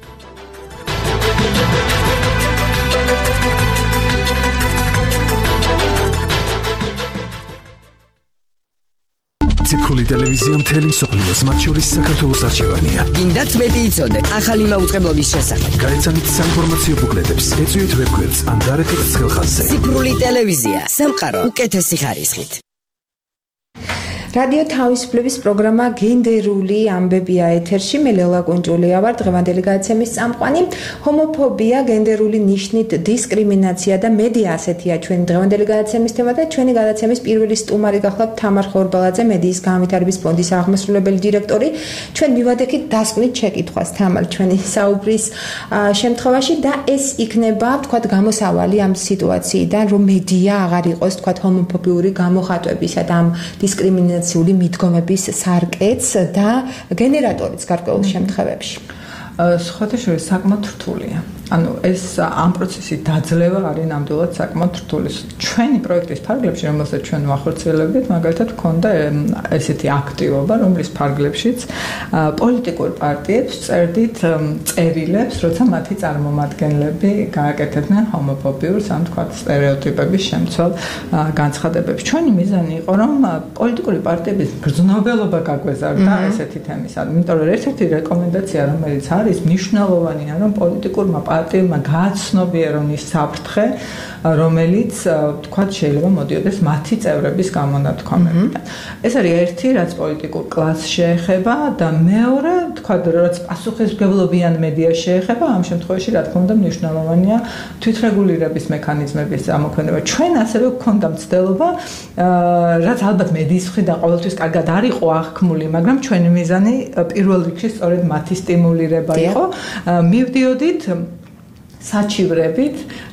ციფრული ტელევიზია მთელი მსოფლიოს, მათ შორის საქართველოს არჩევანია. გინდათ მეტი იცოდე ახალი მაუწყებლობის შესახებ. გაეცანით საინფორმაციო ბუკლეტებს, ეწვიეთ ვებგვერდს ან დაარეკეთ ცხელხაზზე. ციფრული ტელევიზია, სამყარო უკეთესი ხარისხით. რადიო თავისუფლების პროგრამა გენდერული ამბებია ეთერში. მე ლელა კუნჭულია ვარ, დღევანდელი გადაცემის წამყვანი. ჰომოფობია, გენდერული ნიშნით დისკრიმინაცია და მედია ასეთია ჩვენი დღევანდელი გადაცემის თემა და ჩვენი გადაცემის პირველი სტუმარი გახლავთ თამარ ხორბალაძე, მედიის განვითარების ფონდის აღმასრულებელი დირექტორი. ჩვენ მივადექით დასკვნით შეკითხვას თამარ ჩვენი საუბრის შემთხვევაში და ეს იქნება თქვათ გამოსავალი ამ სიტუაციიდან, რომ მედია აღარ იყოს თქვათ ჰომოფობიური გამოხატვებისა და ამ დისკრიმინაციის მიდგომების სარკეც და გენერატორიც გარკვეულ შემთხვევებში. სხვათაშორის საკმაოდ რთულია. ანუ ეს ამ პროცესის დაძლევა არის ნამდვილად საკმაოდ რთული. ჩვენი პროექტის ფარგლებში, რომელსაც ჩვენ ვახორციელებდით, მაგალითად ქონდა ესეთი აქტივობა, რომლის ფარგლებშიც პოლიტიკურ პარტიებს წერდით წერილებს, როცა მათი წარმომადგენლები გააკეთებდნენ ჰომოფობიურ, ან თქვათ სტერეოტიპების შემცველ განცხადებებს. ჩვენი მიზანი იყო, რომ პოლიტიკური პარტიების გრძნობელობა გაგვეზარდა ესეთი თემისადმი. იმიტომ რომ ერთ-ერთი რეკომენდაცია, რომელიც არის მნიშვნელოვანია, რომ პოლიტიკურმა პარტიებმა გააცნობიერონ ის საფრთხე, რომელიც თქვათ შეიძლება მოდიოდეს მათი წევრების გამონათქვამებიდან. ეს არის ერთი, რაც პოლიტიკურ კლასს შეეხება და მეორე, თქვათ, რაც პასუხისმგებლობიან მედიას შეეხება, ამ შემთხვევაში რა თქმა უნდა მნიშვნელოვანია თვითრეგულირების მექანიზმების ამოქმედება. ჩვენ ასევე გვქონდა მცდელობა, რაც ალბათ მედიის მხრიდან ყოველთვის კარგად არ იყო აღქმული, მაგრამ ჩვენი მიზანი პირველ რიგში სწორედ მათი სტიმულირება იყო. მივდიოდით საჩივრებით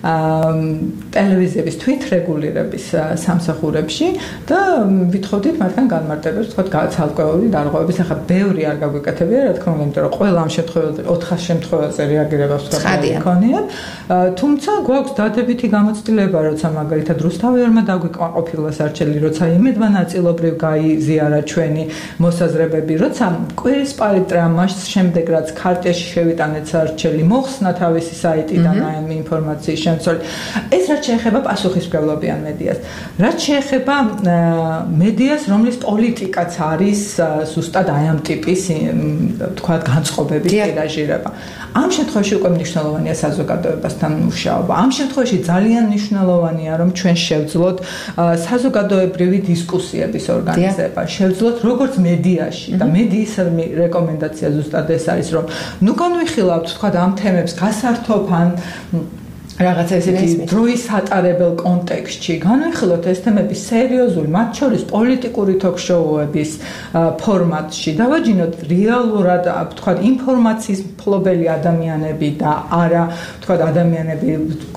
ტელევიზიების თვითრეგულირების სამსახურებში და ვითხოვდით მათგან განმარტებებს, თქვათ, ცალკეული დარღვევების. ახლა ბევრი არ გაგვიკეთებია, რა თქმა უნდა, იმიტომ რომ ყველა ამ შემთხვევაში 400 შემთხვევაზე რეაგირებას ვქონიათ. თუმცა გვაქვს დადებითი გამოცდილება, როცა მაგალითად რუსთავიორმა დაგვიკმაყოფილა სარჩელი, როცა იმედმა ნაწილობრივ გაიზიარა ჩვენი მოსაზრებები, როცა კვირის პალიტრა მას შემდეგ რაც ქარტიაში შევიტანეთ სარჩელი, მოხსნა თავისი საიტი და ამ ინფორმაციის შემცველი. ეს რაც შეეხება პასუხისმგებლობიან მედიას. რაც შეეხება მედიას, რომლის პოლიტიკაც არის ზუსტად აი ამ ტიპის თქვათ განწყობების ტირაჟირება. ამ შემთხვევაში უკვე მნიშვნელოვანია საზოგადოებასთან მუშაობა. ამ შემთხვევაში ძალიან მნიშვნელოვანია, რომ ჩვენ შევძლოთ საზოგადოებრივი დისკუსიების ორგანიზება. შევძლოთ როგორც მედიაში და მედიის რეკომენდაცია ზუსტად ეს არის, რომ ნუ განვიხილავთ თქვათ ამ თემებს გასართობ ან რაღაცა ესეთი დროის ატარებელ კონტექსტში განვიხილოთ ეს თემები სერიოზული, მათ შორის პოლიტიკური ток-შოუების ფორმატში. დავაჯინოთ რეალურად, თქვათ, ინფორმაციის მფლობელი ადამიანები და არა, თქვათ, ადამიანები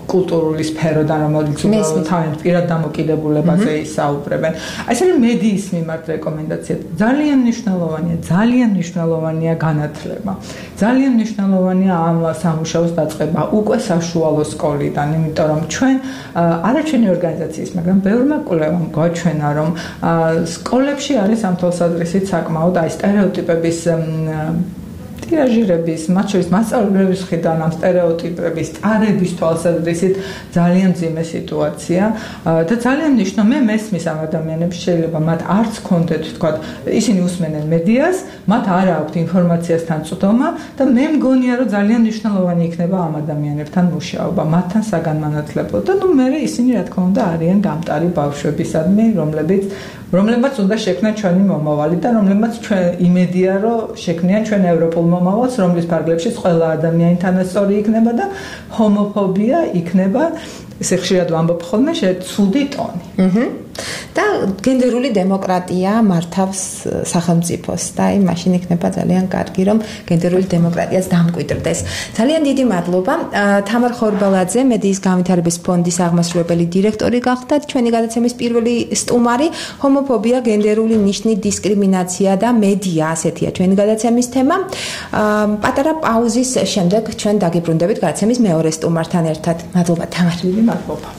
კულტურული სფეროდან, რომელიც უბრალოდ თავიანთ პირად დამოკიდებულებაზე ისაუბრებენ. აი ეს არის მედიის მიმართ რეკომენდაცია. ძალიან მნიშვნელოვანია განათლება. ძალიან მნიშვნელოვანია ამ სამუშაოს დაწყება უკვე საშუალო სკოლიდან, იმიტომ რომ ჩვენ არაჩვენი ორგანიზაციის, მაგრამ ბევრმა კვლევამ გვაჩვენა, რომ სკოლებში არის ამ თვალსაზრისით საკმაოდ აი სტერეოტიპების ტირაჟირების, მათ შორის მასწავლებლების მხრიდან ამ სტერეოტიპების წარების თვალსაზრისით ძალიან მძიმე სიტუაცია და ძალიან მე მესმის ამ ადამიანებს შეიძლება მათ არც კონდეთ თქვა ისინი უსმენენ მედიას, მათ არ აქვთ ინფორმაციასთან წვდომა და მე მგონია რომ ძალიან მნიშვნელოვანი იქნება ამ ადამიანებთან მუშაობა, მათთან საგანმანათლებლო და მე ისინი რა თქმა უნდა არიან გამტარი ბავშვებისადმი, რომლებმაც უნდა შექმნან ჩვენი მომავალი და რომლებმაც ჩვენ იმედია რომ შექმნიან ჩვენ ევროპულ მომავალს, რომლის ფარგლებშიც ყველა ადამიანი თანასწორი იქნება და ჰომოფობია იქნება, ესე ხშირად ვამბობ ხოლმე, ცუდი ტონი. და გენდერული დემოკრატია მართავს სახელმწიფოს და აი მაშინ იქნება ძალიან კარგი რომ გენდერული დემოკრატიას დამკვიდრდეს. ძალიან დიდი მადლობა. თამარ ხორბალაძე, მედიის განვითარების ფონდის აღმასრულებელი დირექტორი გახდათ, ჩვენი გადაცემის პირველი სტუმარი. ჰომოფობია, გენდერული ნიშნით დისკრიმინაცია და მედია, ასეთია ჩვენი გადაცემის თემა. პატარა პაუზის შემდეგ ჩვენ დაგიბრუნდებით გადაცემის მეორე სტუმართან ერთად. მადლობა თამარ. დიდი მადლობა.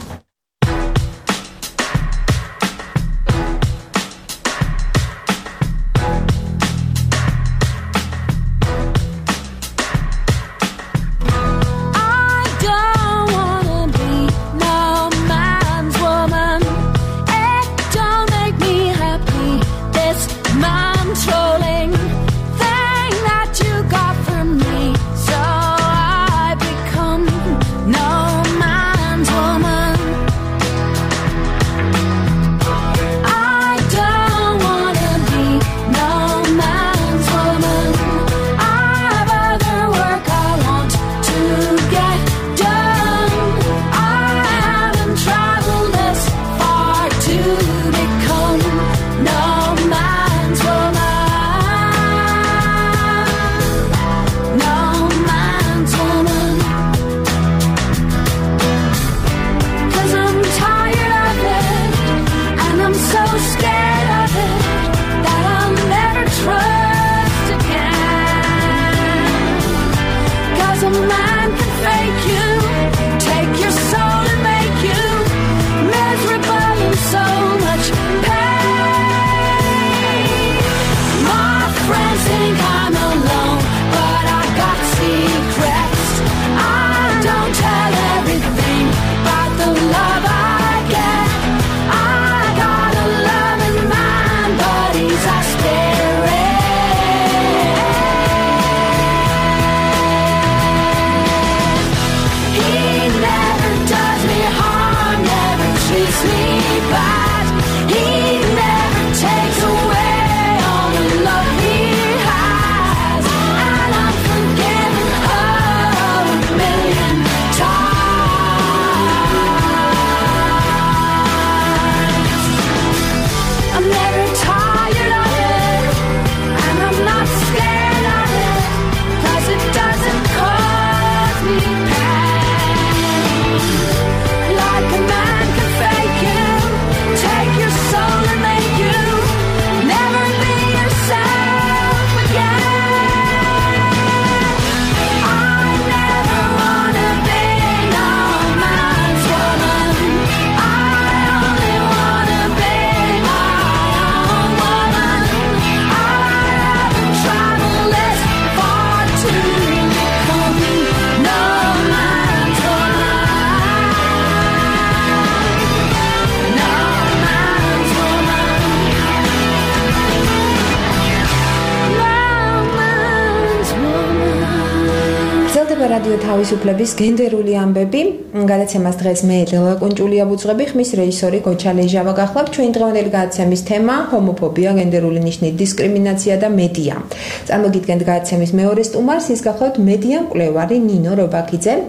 რადიო თავისუფლების გენდერული ამბები. გადაცემას დღეს მე ლელა კუნჭულია ვუძღვები, ხმის რეჟისორი გოჩა ლეჟავა გახლავთ. ჩვენი დღევანდელი გადაცემის თემა ჰომოფობია, გენდერული ნიშნით დისკრიმინაცია და მედია. წარმოგიდგენთ გადაცემის მეორე სტუმარს, ის გახლავთ მედია მკვლევარი ნინო რობაქიძე.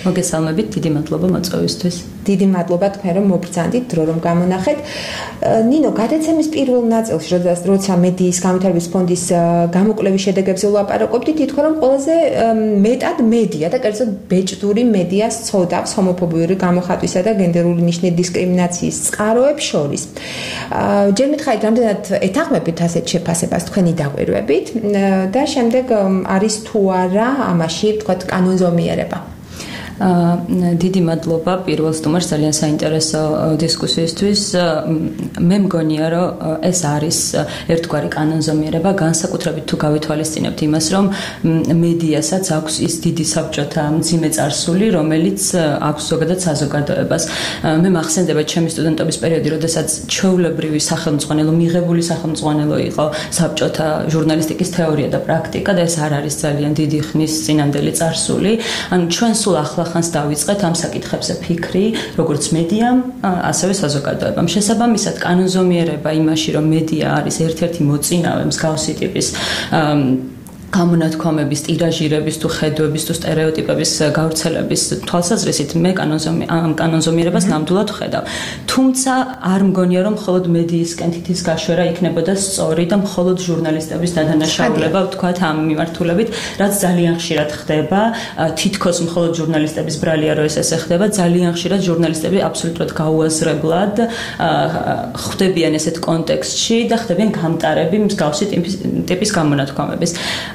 მოგესალმებით, დიდი მადლობა მოწვევისთვის. დიდი მადლობა თქვენ რომ მოგბრძანდით დრო რომ გამონახეთ. ნინო, გადაცემის პირველ ნაწილში, როცა მედიის განვითარების ფონდის გამოკვლევის შედეგებზე ვლაპარაკობდით, ითქვა რომ ყველაზე მეტად მედია და კერძოდ ბეჭდური მედია სწოდავს ჰომოფობიური გამოხატვისა და გენდერული ნიშნის დისკრიმინაციის წყაროებს შორის. ჯერ მითხარით, რამდენად ეთანხმებით ასეთ შეფასებას თქვენი დაკვირვებით და შემდეგ არის თუ არა ამაში, თქვათ, კანონზომიერება. დიდი მადლობა პირველ სტუმარს ძალიან საინტერესო დისკუსიისთვის. მე მგონია, რომ ეს არის ერთგვარი კანონზომიერება, განსაკუთრებით თუ გავითვალისწინებთ იმას, რომ მედიასაც აქვს ის დიდი საბჭოთა მძიმე წარსული, რომელიც აქვს ზოგადად საზოგადოებას. მე მახსენდება ჩემი სტუდენტობის პერიოდი, როდესაც ჩვეულებრივი სახელმძღვანელო, მიღებული სახელმძღვანელო იყო საბჭოთა ჟურნალისტიკის თეორია და პრაქტიკა და ეს არ არის ძალიან დიდი ხნის წინანდელი წარსული. ანუ ჩვენ სულ ახლა ხანს დავიწყეთ ამ საკითხებზე ფიქრი, როგორც მედიამ, ასევე საზოგადოებამ. შესაბამისად, კანონზომიერება იმაში, რომ მედია არის ერთ-ერთი მოწინავე მსგავსი ტიპის გამონათქვამების, ტირაჟირების თუ ხედვების თუ სტერეოტიპების გავრცელების თვალსაზრისით მე ამ კანონზომიერებას ნამდვილად ვხედავ. თუმცა არ მგონია, რომ მხოლოდ მედიისკენ თითის გაშვერა იქნებოდა სწორი და მხოლოდ ჟურნალისტების დადანაშაულება, ვთქვათ, ამ მიმართულებით, რაც ძალიან ხშირად ხდება, თითქოს მხოლოდ ჟურნალისტების ბრალია, რომ ესე ხდება, ძალიან ხშირად ჟურნალისტები აბსოლუტურად გაუაზრებლად ხვდებიან ესეთ კონტექსტში და ხდებიან გამტარები მსგავსი ტიპის გამონათქვამების.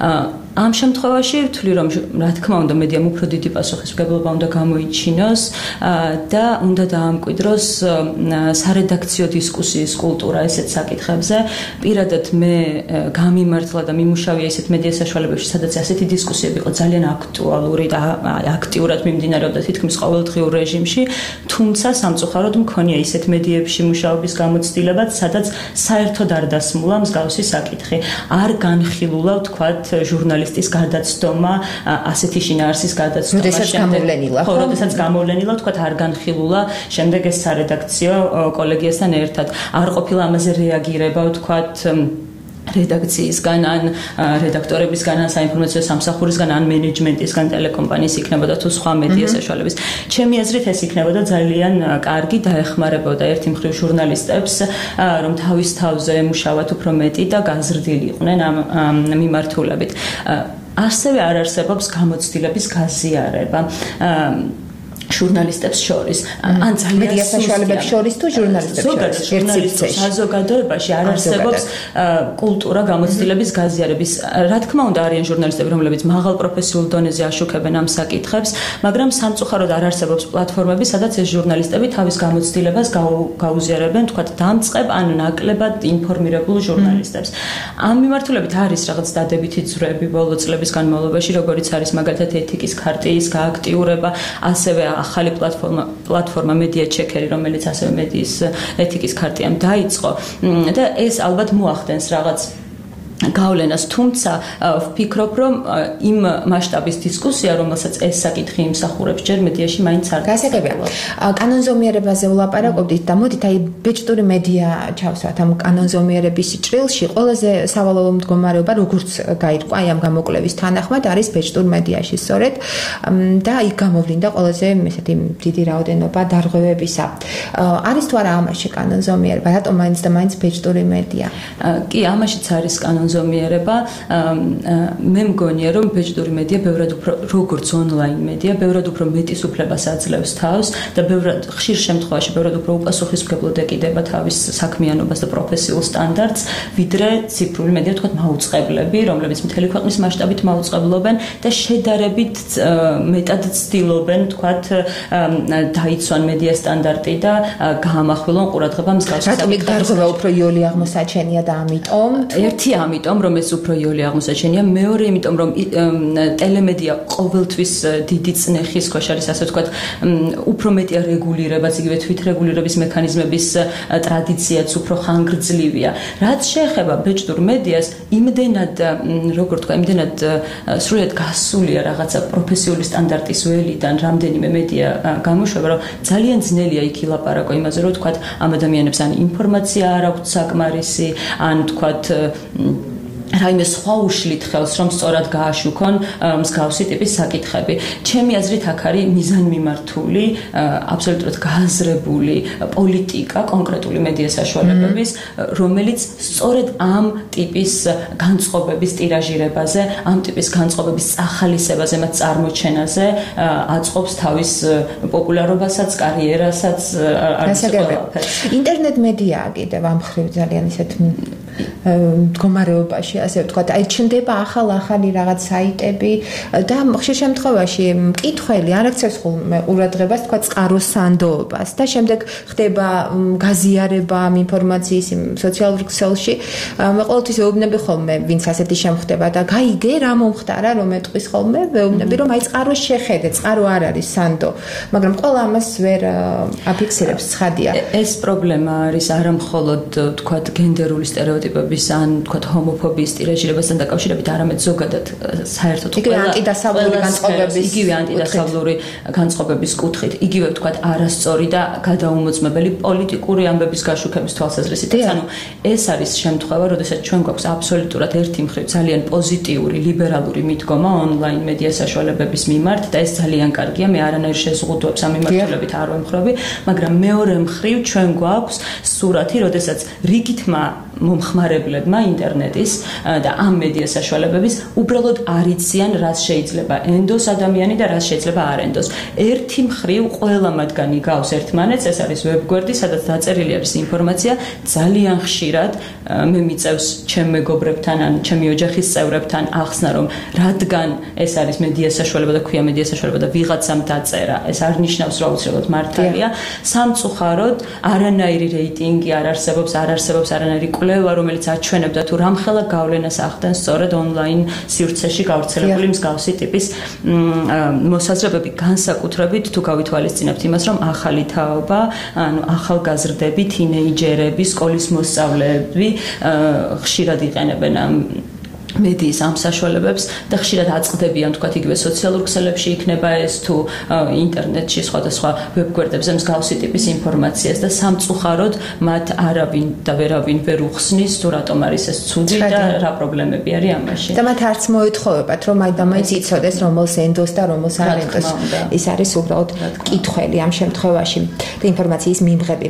ამ შემთხვევაში ვთვლი, რომ რა თქმა უნდა მედიამ უფრო დიდი პასუხისმგებლობა უნდა გამოიჩინოს და უნდა დაამკვიდროს სარედაქციო დისკუსიის კულტურა ესეთ საკითხებზე. პირადად მე გამიმართლა და მიმუშავია ესეთ მედია საშუალებებში, სადაც ასეთი დისკუსიები იყო ძალიან აქტუალური და აქტიურად მიმდინარეობდა თითქმის ყოველდღიურ რეჟიმში, თუმცა სამწუხაროდ მქონია ისეთ მედიებში მუშაობის გამოცდილებაც, სადაც საერთოდ არ დასმულა მსგავსი საკითხი. არ განხილულა, ვთქვათ, ჟურნალისტის გადაცდომა, ასეთი შინაარსის გადაცდომა. როდესაც გამოვლენილა, ვთქვათ, არ განხილულა, შემდეგ ეს სარედაქციო კოლეგიასთან ერთად არ ყოფილა ამაზე რეაგირება, ვთქვათ, რედაქციისგან, ან რედაქტორებისგან, ან საინფორმაციო სამსახურისგან, ან მენეჯმენტისგან, ტელეკომპანიის იქნებოდა თუ სხვა მედია საშუალების. ჩემი აზრით ეს იქნებოდა ძალიან კარგი, დაეხმარებოდა ერთი მხრივ ჟურნალისტებს, რომ თავის თავზე ემუშავათ უფრო მეტი და გაზრდილი იყვნენ ამ მიმართულებით. ასევე არ არსებობს გამოცდილების გაზიარება ჟურნალისტებს შორის, ან ძალიან მედია საშუალებებს შორის თუ ჟურნალისტებს შორის, საზოგადოებაში არ არსებობს კულტურა გამოცდილების გაზიარების. რა თქმა უნდა, არიან ჟურნალისტები, რომლებიც მაღალ პროფესიულ დონეზე აშუქებენ ამ საკითხებს, მაგრამ სამწუხაროდ არ არსებობს პლატფორმები, სადაც ეს ჟურნალისტები თავის გამოცდილებას გაუზიარებენ, თქვათ, დამწყებ ან ნაკლებად ინფორმირებულ ჟურნალისტებს. ამ მიმართულებით არის რაღაც დადებითი ძვრები ბოლო წლების განმავლობაში, როგორიც არის მაგალითად ეთიკის ქარტიის გააქტიურება, ასევე ახალი პლატფორმა მედია ჩეკერი, რომელიც ასევე მედიის ეთიკის ქარტიამ დაიწყო და ეს ალბათ მოახდენს რაღაც გავლენას, თუმცა ვფიქრობ, რომ იმ მასშტაბის დისკუსია, რომელსაც ეს საკითხი იმსახურებს, ჯერ მედიაში მაინც არ გასაგებია. კანონზომიერებაზე ვლაპარაკობდით და მოდით აი ბეჭდური მედია ჩავსვათ ამ კანონზომიერების ჭრილში. ყველაზე სავალალო მდგომარეობა, როგორც გაირკვა აი ამ გამოკვლევის თანახმად, არის ბეჭდურ მედიაში სწორედ და იქ გამოვლინდა ყველაზე ესეთი დიდი რაოდენობა დარღვევებისა. არის თუ არა ამაში კანონზომიერება, რატომ მაინც და მაინც ბეჭდური მედია? კი, ამაშიც არის კანონზომიერება. მე მგონია, რომ ბეჭდური მედია ბევრად უფრო, როგორც ონლაინ მედია, ბევრად უფრო მეტის უფლებას აძლევს თავს და ბევრად ხშირ შემთხვევაში ბევრად უფრო უპასუხისმგებლოდ ეკიდება თავის საქმიანობას და პროფესიულ სტანდარტს, ვიდრე ციფრული მედია, თქვათ, მაუწყებლები, რომლებიც მთელი ქვეყნის მასშტაბით მაუწყებლობენ და შედარებით მეტად ცდილობენ, თქვათ, დაიცვან მედია სტანდარტი და გაამახვილონ ყურადღება მსგავსი საკითხებზე. რატომ იქ დარღვევა უფრო იოლი აღმოსაჩენია და ამიტომ ერთი ამიტომ, რომ ეს უფრო იოლი აღმოსაჩენია, მეორე იმიტომ, რომ ტელემედია ყოველთვის დიდი წნეხის ქვეშ არის, ასე ვთქვათ, უფრო მეტია რეგულირებაც, იგივე თვითრეგულირების მექანიზმების ტრადიციაც უფრო ხანგრძლივია. რაც შეეხება ბეჭდურ მედიას, იმდენად, როგორ თქვა, იმდენად სრულიად გასულია რაღაცა პროფესიული სტანდარტის ველიდან რამდენიმე მედია გამოშვება, რომ ძალიან ძნელია იქ ილაპარაკო იმაზე, რომ ვთქვათ, ამ ადამიანებს ან ინფორმაცია არ აქვთ საკმარისი, ან ვთქვათ რაიმე სხვა უშლით ხელს, რომ სწორად გააშუქონ მსგავსი ტიპის საკითხები. ჩემი აზრით, აქ არის მიზანმიმართული, აბსოლუტურად გააზრებული პოლიტიკა კონკრეტული მედია საშუალებების, რომელიც სწორედ ამ ტიპის განწყობების ტირაჟირებაზე, ამ ტიპის განწყობების წახალისებაზე, მათ წარმოჩენაზე აწყობს თავის პოპულარობასაც, კარიერასაც, არის ყველაფერს. ინტერნეტ მედიაა კიდევ ამ მხრივ ძალიან ისეთ მდგომარეობაში, ასე ვთქვათ, აი ჩნდება ახალი რაღაც საიტები და ხშირ შემთხვევაში მკითხველი არ აქცევს ხოლმე ყურადღებას, თქვა წყაროს სანდოობას და შემდეგ ხდება გაზიარება ამ ინფორმაციის სოციალურ ქსელში. მე ყოველთვის ვეუბნები ხოლმე, ვინც ასეთი შემხდება და გაიგე რა მომხდარა, რომ ეთყვის ხოლმე, ვეუბნები რომ აი წყაროს შეხედე, წყარო არ არის სანდო, მაგრამ ყველა ამას ვერ აფიქსირებს ცხადია. ეს პრობლემა არის არა მხოლოდ თქვათ გენდერული სტერეოტიპების ან თქვათ ჰომოფობიის ტირაჟირებასთან დაკავშირებით, არამედ ზოგადად საერთოდ იგივე ანტიდასავლური განწყობების, იგივე ანტიდასავლური განწყობების კუთხით, იგივე თქვათ არასწორი და გადაუმოწმებელი პოლიტიკური ამბების გაშუქების თვალსაზრისით. ანუ ეს არის შემთხვევა, როდესაც ჩვენ გვაქვს აბსოლუტურად ერთი მხრივ ძალიან პოზიტიური, ლიბერალური მიდგომა ონლაინ მედია საშუალებების მიმართ და ეს ძალიან კარგია, მე არანაირ შეზღუდვებს ამ მიმართულებით არ ვემხრობი, მაგრამ მეორე მხრივ ჩვენ გვაქვს სურათი, როდესაც რიგითმა მომხმარებლებმა ინტერნეტის და ამ მედია საშუალებების უბრალოდ არ იციან, რაც შეიძლება ენდოს ადამიანი და რაც შეიძლება არ ენდოს. ერთი მხრივ ყველა მათგანი გავს ერთმანეთს, ეს არის ვებგვერდი, სადაც დაწერილი არის ინფორმაცია, ძალიან ხშირად მე მიწევს ჩემ მეგობრებთან ან ჩემი ოჯახის წევრებთან ახსნა, რომ რადგან ეს არის მედია საშუალება და ქვია მედია საშუალება და ვიღაცამ დაწერა, ეს არ ნიშნავს, რომ აუცილებლად მართალია. სამწუხაროდ არანაირი რეიტინგი არ არსებობს, არ არსებობს არანაირი კვლევა, რომელიც აჩვენებდა თუ რამხელა გავლენას ახდენს სწორედ ონლაინ სივრცეში გავრცელებული მსგავსი ტიპის მოსაზრებები, განსაკუთრებით თუ გავითვალისწინებთ იმას, რომ ახალი თაობა, ანუ ახალგაზრდები, თინეიჯერები, სკოლის მოსწავლეები ხშირად იყენებენ ამ მედიის ამ საშუალებებს და ხშირად აწყდებიან, თქვათ, იგივე სოციალურ ქსელებში იქნება ეს თუ ინტერნეტში სხვადასხვა ვებგვერდებზე მსგავსი ტიპის ინფორმაციას და სამწუხაროდ მათ არავინ და ვერავინ ვერ უხსნის თუ რატომ არის ეს ცუდი და რა პრობლემები არის ამაში. და მათ არც მოეთხოვებათ, რომ აი და მაინც იცოდეს რომელს ენდოს და რომელს არ ენდოს. ის არის უბრალოდ კითხველი ამ შემთხვევაში და ინფორმაციის მიმღები.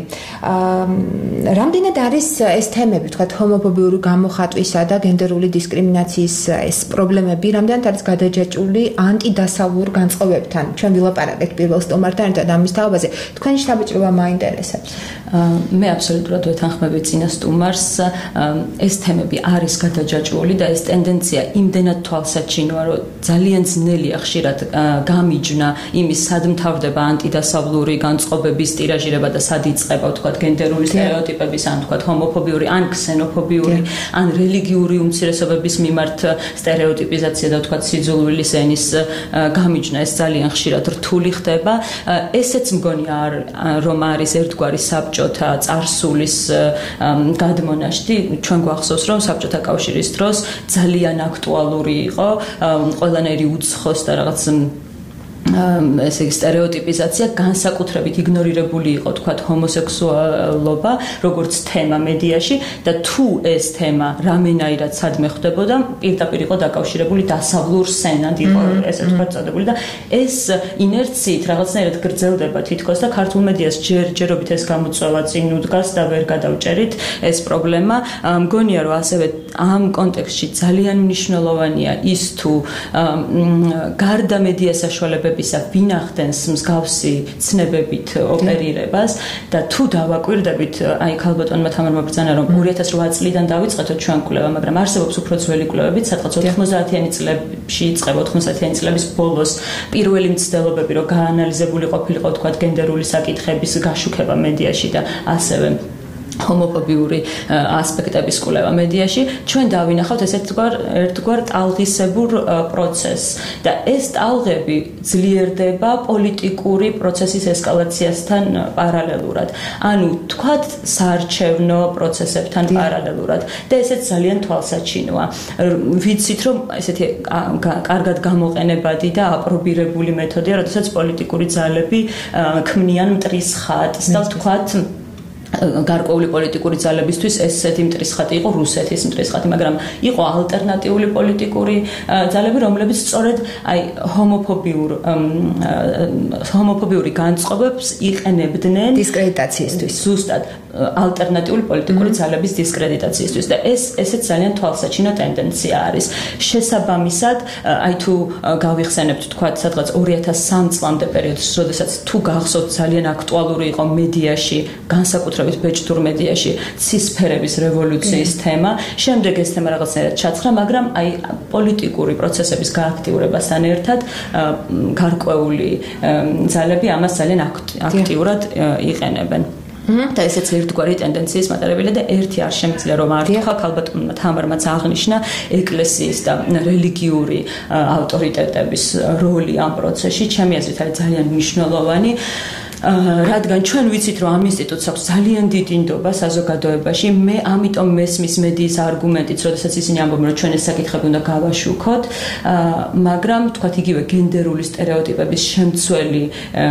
რამდენად არის ეს თემები, თქვათ, ჰომოფობიური გამოხატვისა და გენდერული დისკრიმინაციის ეს პრობლემები რამდენად არის გადაჯაჭვული ანტიდასავლურ განწყობებთან. ჩვენ ვილაპარაკეთ პირველ სტომართან ერთად ამის თაობაზე. თქვენი შთაბეჭდილება მაინტერესებს. მე აბსოლუტურად ვეთანხმები წინა სტუმარს, ეს თემები არის გადაჯაჭვული და ეს ტენდენცია იმდენად თვალსაჩინოა, რომ ძალიან ძნელია ხშირად გამიჯნა იმის სად მთავრდება ანტიდასავლური განწყობების ტირაჟირება და სად იწყება, თქვათ, გენდერული სტერეოტიპების ან თქვათ ჰომოფობიური ან ქსენოფობიური ან რელიგიური უმცირესობების მიმართ სტერეოტიპიზაცია და თქვათ სიძულვილის ენის გამიჯნა ეს ძალიან ხშირად რთული ხდება. ესეც მგონი რომ არის ერთგვარი საბჭოთა წარსულის გადმონაშთი. ჩვენ გვახსოვს, რომ საბჭოთა კავშირის დროს ძალიან აქტუალური იყო ყველანაირი უცხოს და რაღაც ესე იგი სტერეოტიპიზაცია, განსაკუთრებით იგნორირებული იყო, თქვათ, ჰომოსექსუალობა როგორც თემა მედიაში და თუ ეს თემა რამენაირად სადმე ხდებოდა, პირდაპირ იყო დაკავშირებული დასავლურ სცენად იყო ესე ვთქვათ წოდებული და ეს ინერციით რაღაცნაირად გრძელდება თითქოს და ქართულ მედიას ჯერჯერობით ეს გამოწვევა წინ უდგას და ვერ გადავჭერით ეს პრობლემა. მგონია, რომ ასევე ამ კონტექსტში ძალიან მნიშვნელოვანია ის თუ გარდა მედია საშუალებების ვინ ახდენს მსგავსი ცნებებით ოპერირებას და თუ დავაკვირდებით, აი ქალბატონმა თამარმა ბრძანა, რომ 2008 წლიდან დავიწყეთოთ ჩვენ კვლევა, მაგრამ არსებობს უფრო ძველი კვლევებიც, სადღაც 90-იანი წლებში იწყება, 90-იანი წლების ბოლოს პირველი მცდელობები, რომ გაანალიზებული ყოფილიყო, თქვათ, გენდერული საკითხების გაშუქება მედიაში და ასევე ჰომოფობიური ასპექტების კვლევა მედიაში, ჩვენ დავინახავთ ერთგვარ ტალღისებურ პროცესს და ეს ტალღები ძლიერდება პოლიტიკური პროცესის ესკალაციასთან პარალელურად. ანუ თქვათ საარჩევნო პროცესებთან პარალელურად და ესეც ძალიან თვალსაჩინოა. ვიცით, რომ ესეთი კარგად გამოყენებადი და აპრობირებული მეთოდია, როდესაც პოლიტიკური ძალები ქმნიან მტრის ხატს და თქვათ გარკვეული პოლიტიკური ძალებისთვის ესეთი მტრისხატი იყო რუსეთის მტრისხატი, მაგრამ იყო ალტერნატიული პოლიტიკური ძალები, რომლებიც სწორედ აი ჰომოფობიური განწყობებს იყენებდნენ დისკრედიტაციისთვის. ზუსტად ალტერნატიული პოლიტიკური ძალების დისკრედიტაციისთვის და ესეც ძალიან თვალსაჩინო ტენდენცია არის. შესაბამისად, აი თუ გავიხსენებთ თქვა სადღაც 2003 წლამდე პერიოდს, როდესაც თუ გახსოვთ ძალიან აქტუალური იყო მედიაში, განსაკუთრებით ბეჭდურ მედიაში ცისფერების რევოლუციის თემა. შემდეგ ეს თემა რაღაცნაირად ჩაცხრა, მაგრამ აი პოლიტიკური პროცესების გააქტიურებასთან ერთად გარკვეული ძალები ამას ძალიან აქტიურად იყენებენ. და ესეც ერთგვარი ტენდენციის მატარებელია და ერთი არ შემიძლია რომ არ თქვა, ალბათ თამარმაც აღნიშნა ეკლესიის და რელიგიური ავტორიტეტების როლი ამ პროცესში, ჩემი აზრით არის ძალიან მნიშვნელოვანი. რადგან ჩვენ ვიცით რომ ამ ინსტიტუტს აქვს ძალიან დიდი ნდობა საზოგადოებაში, მე ამიტომ მესმის მედიის არგუმენტიც, როდესაც ისინი ამბობენ რომ ჩვენ ეს საკითხები უნდა გავაშუქოთ, მაგრამ თქვათ იგივე გენდერული სტერეოტიპების შემცველი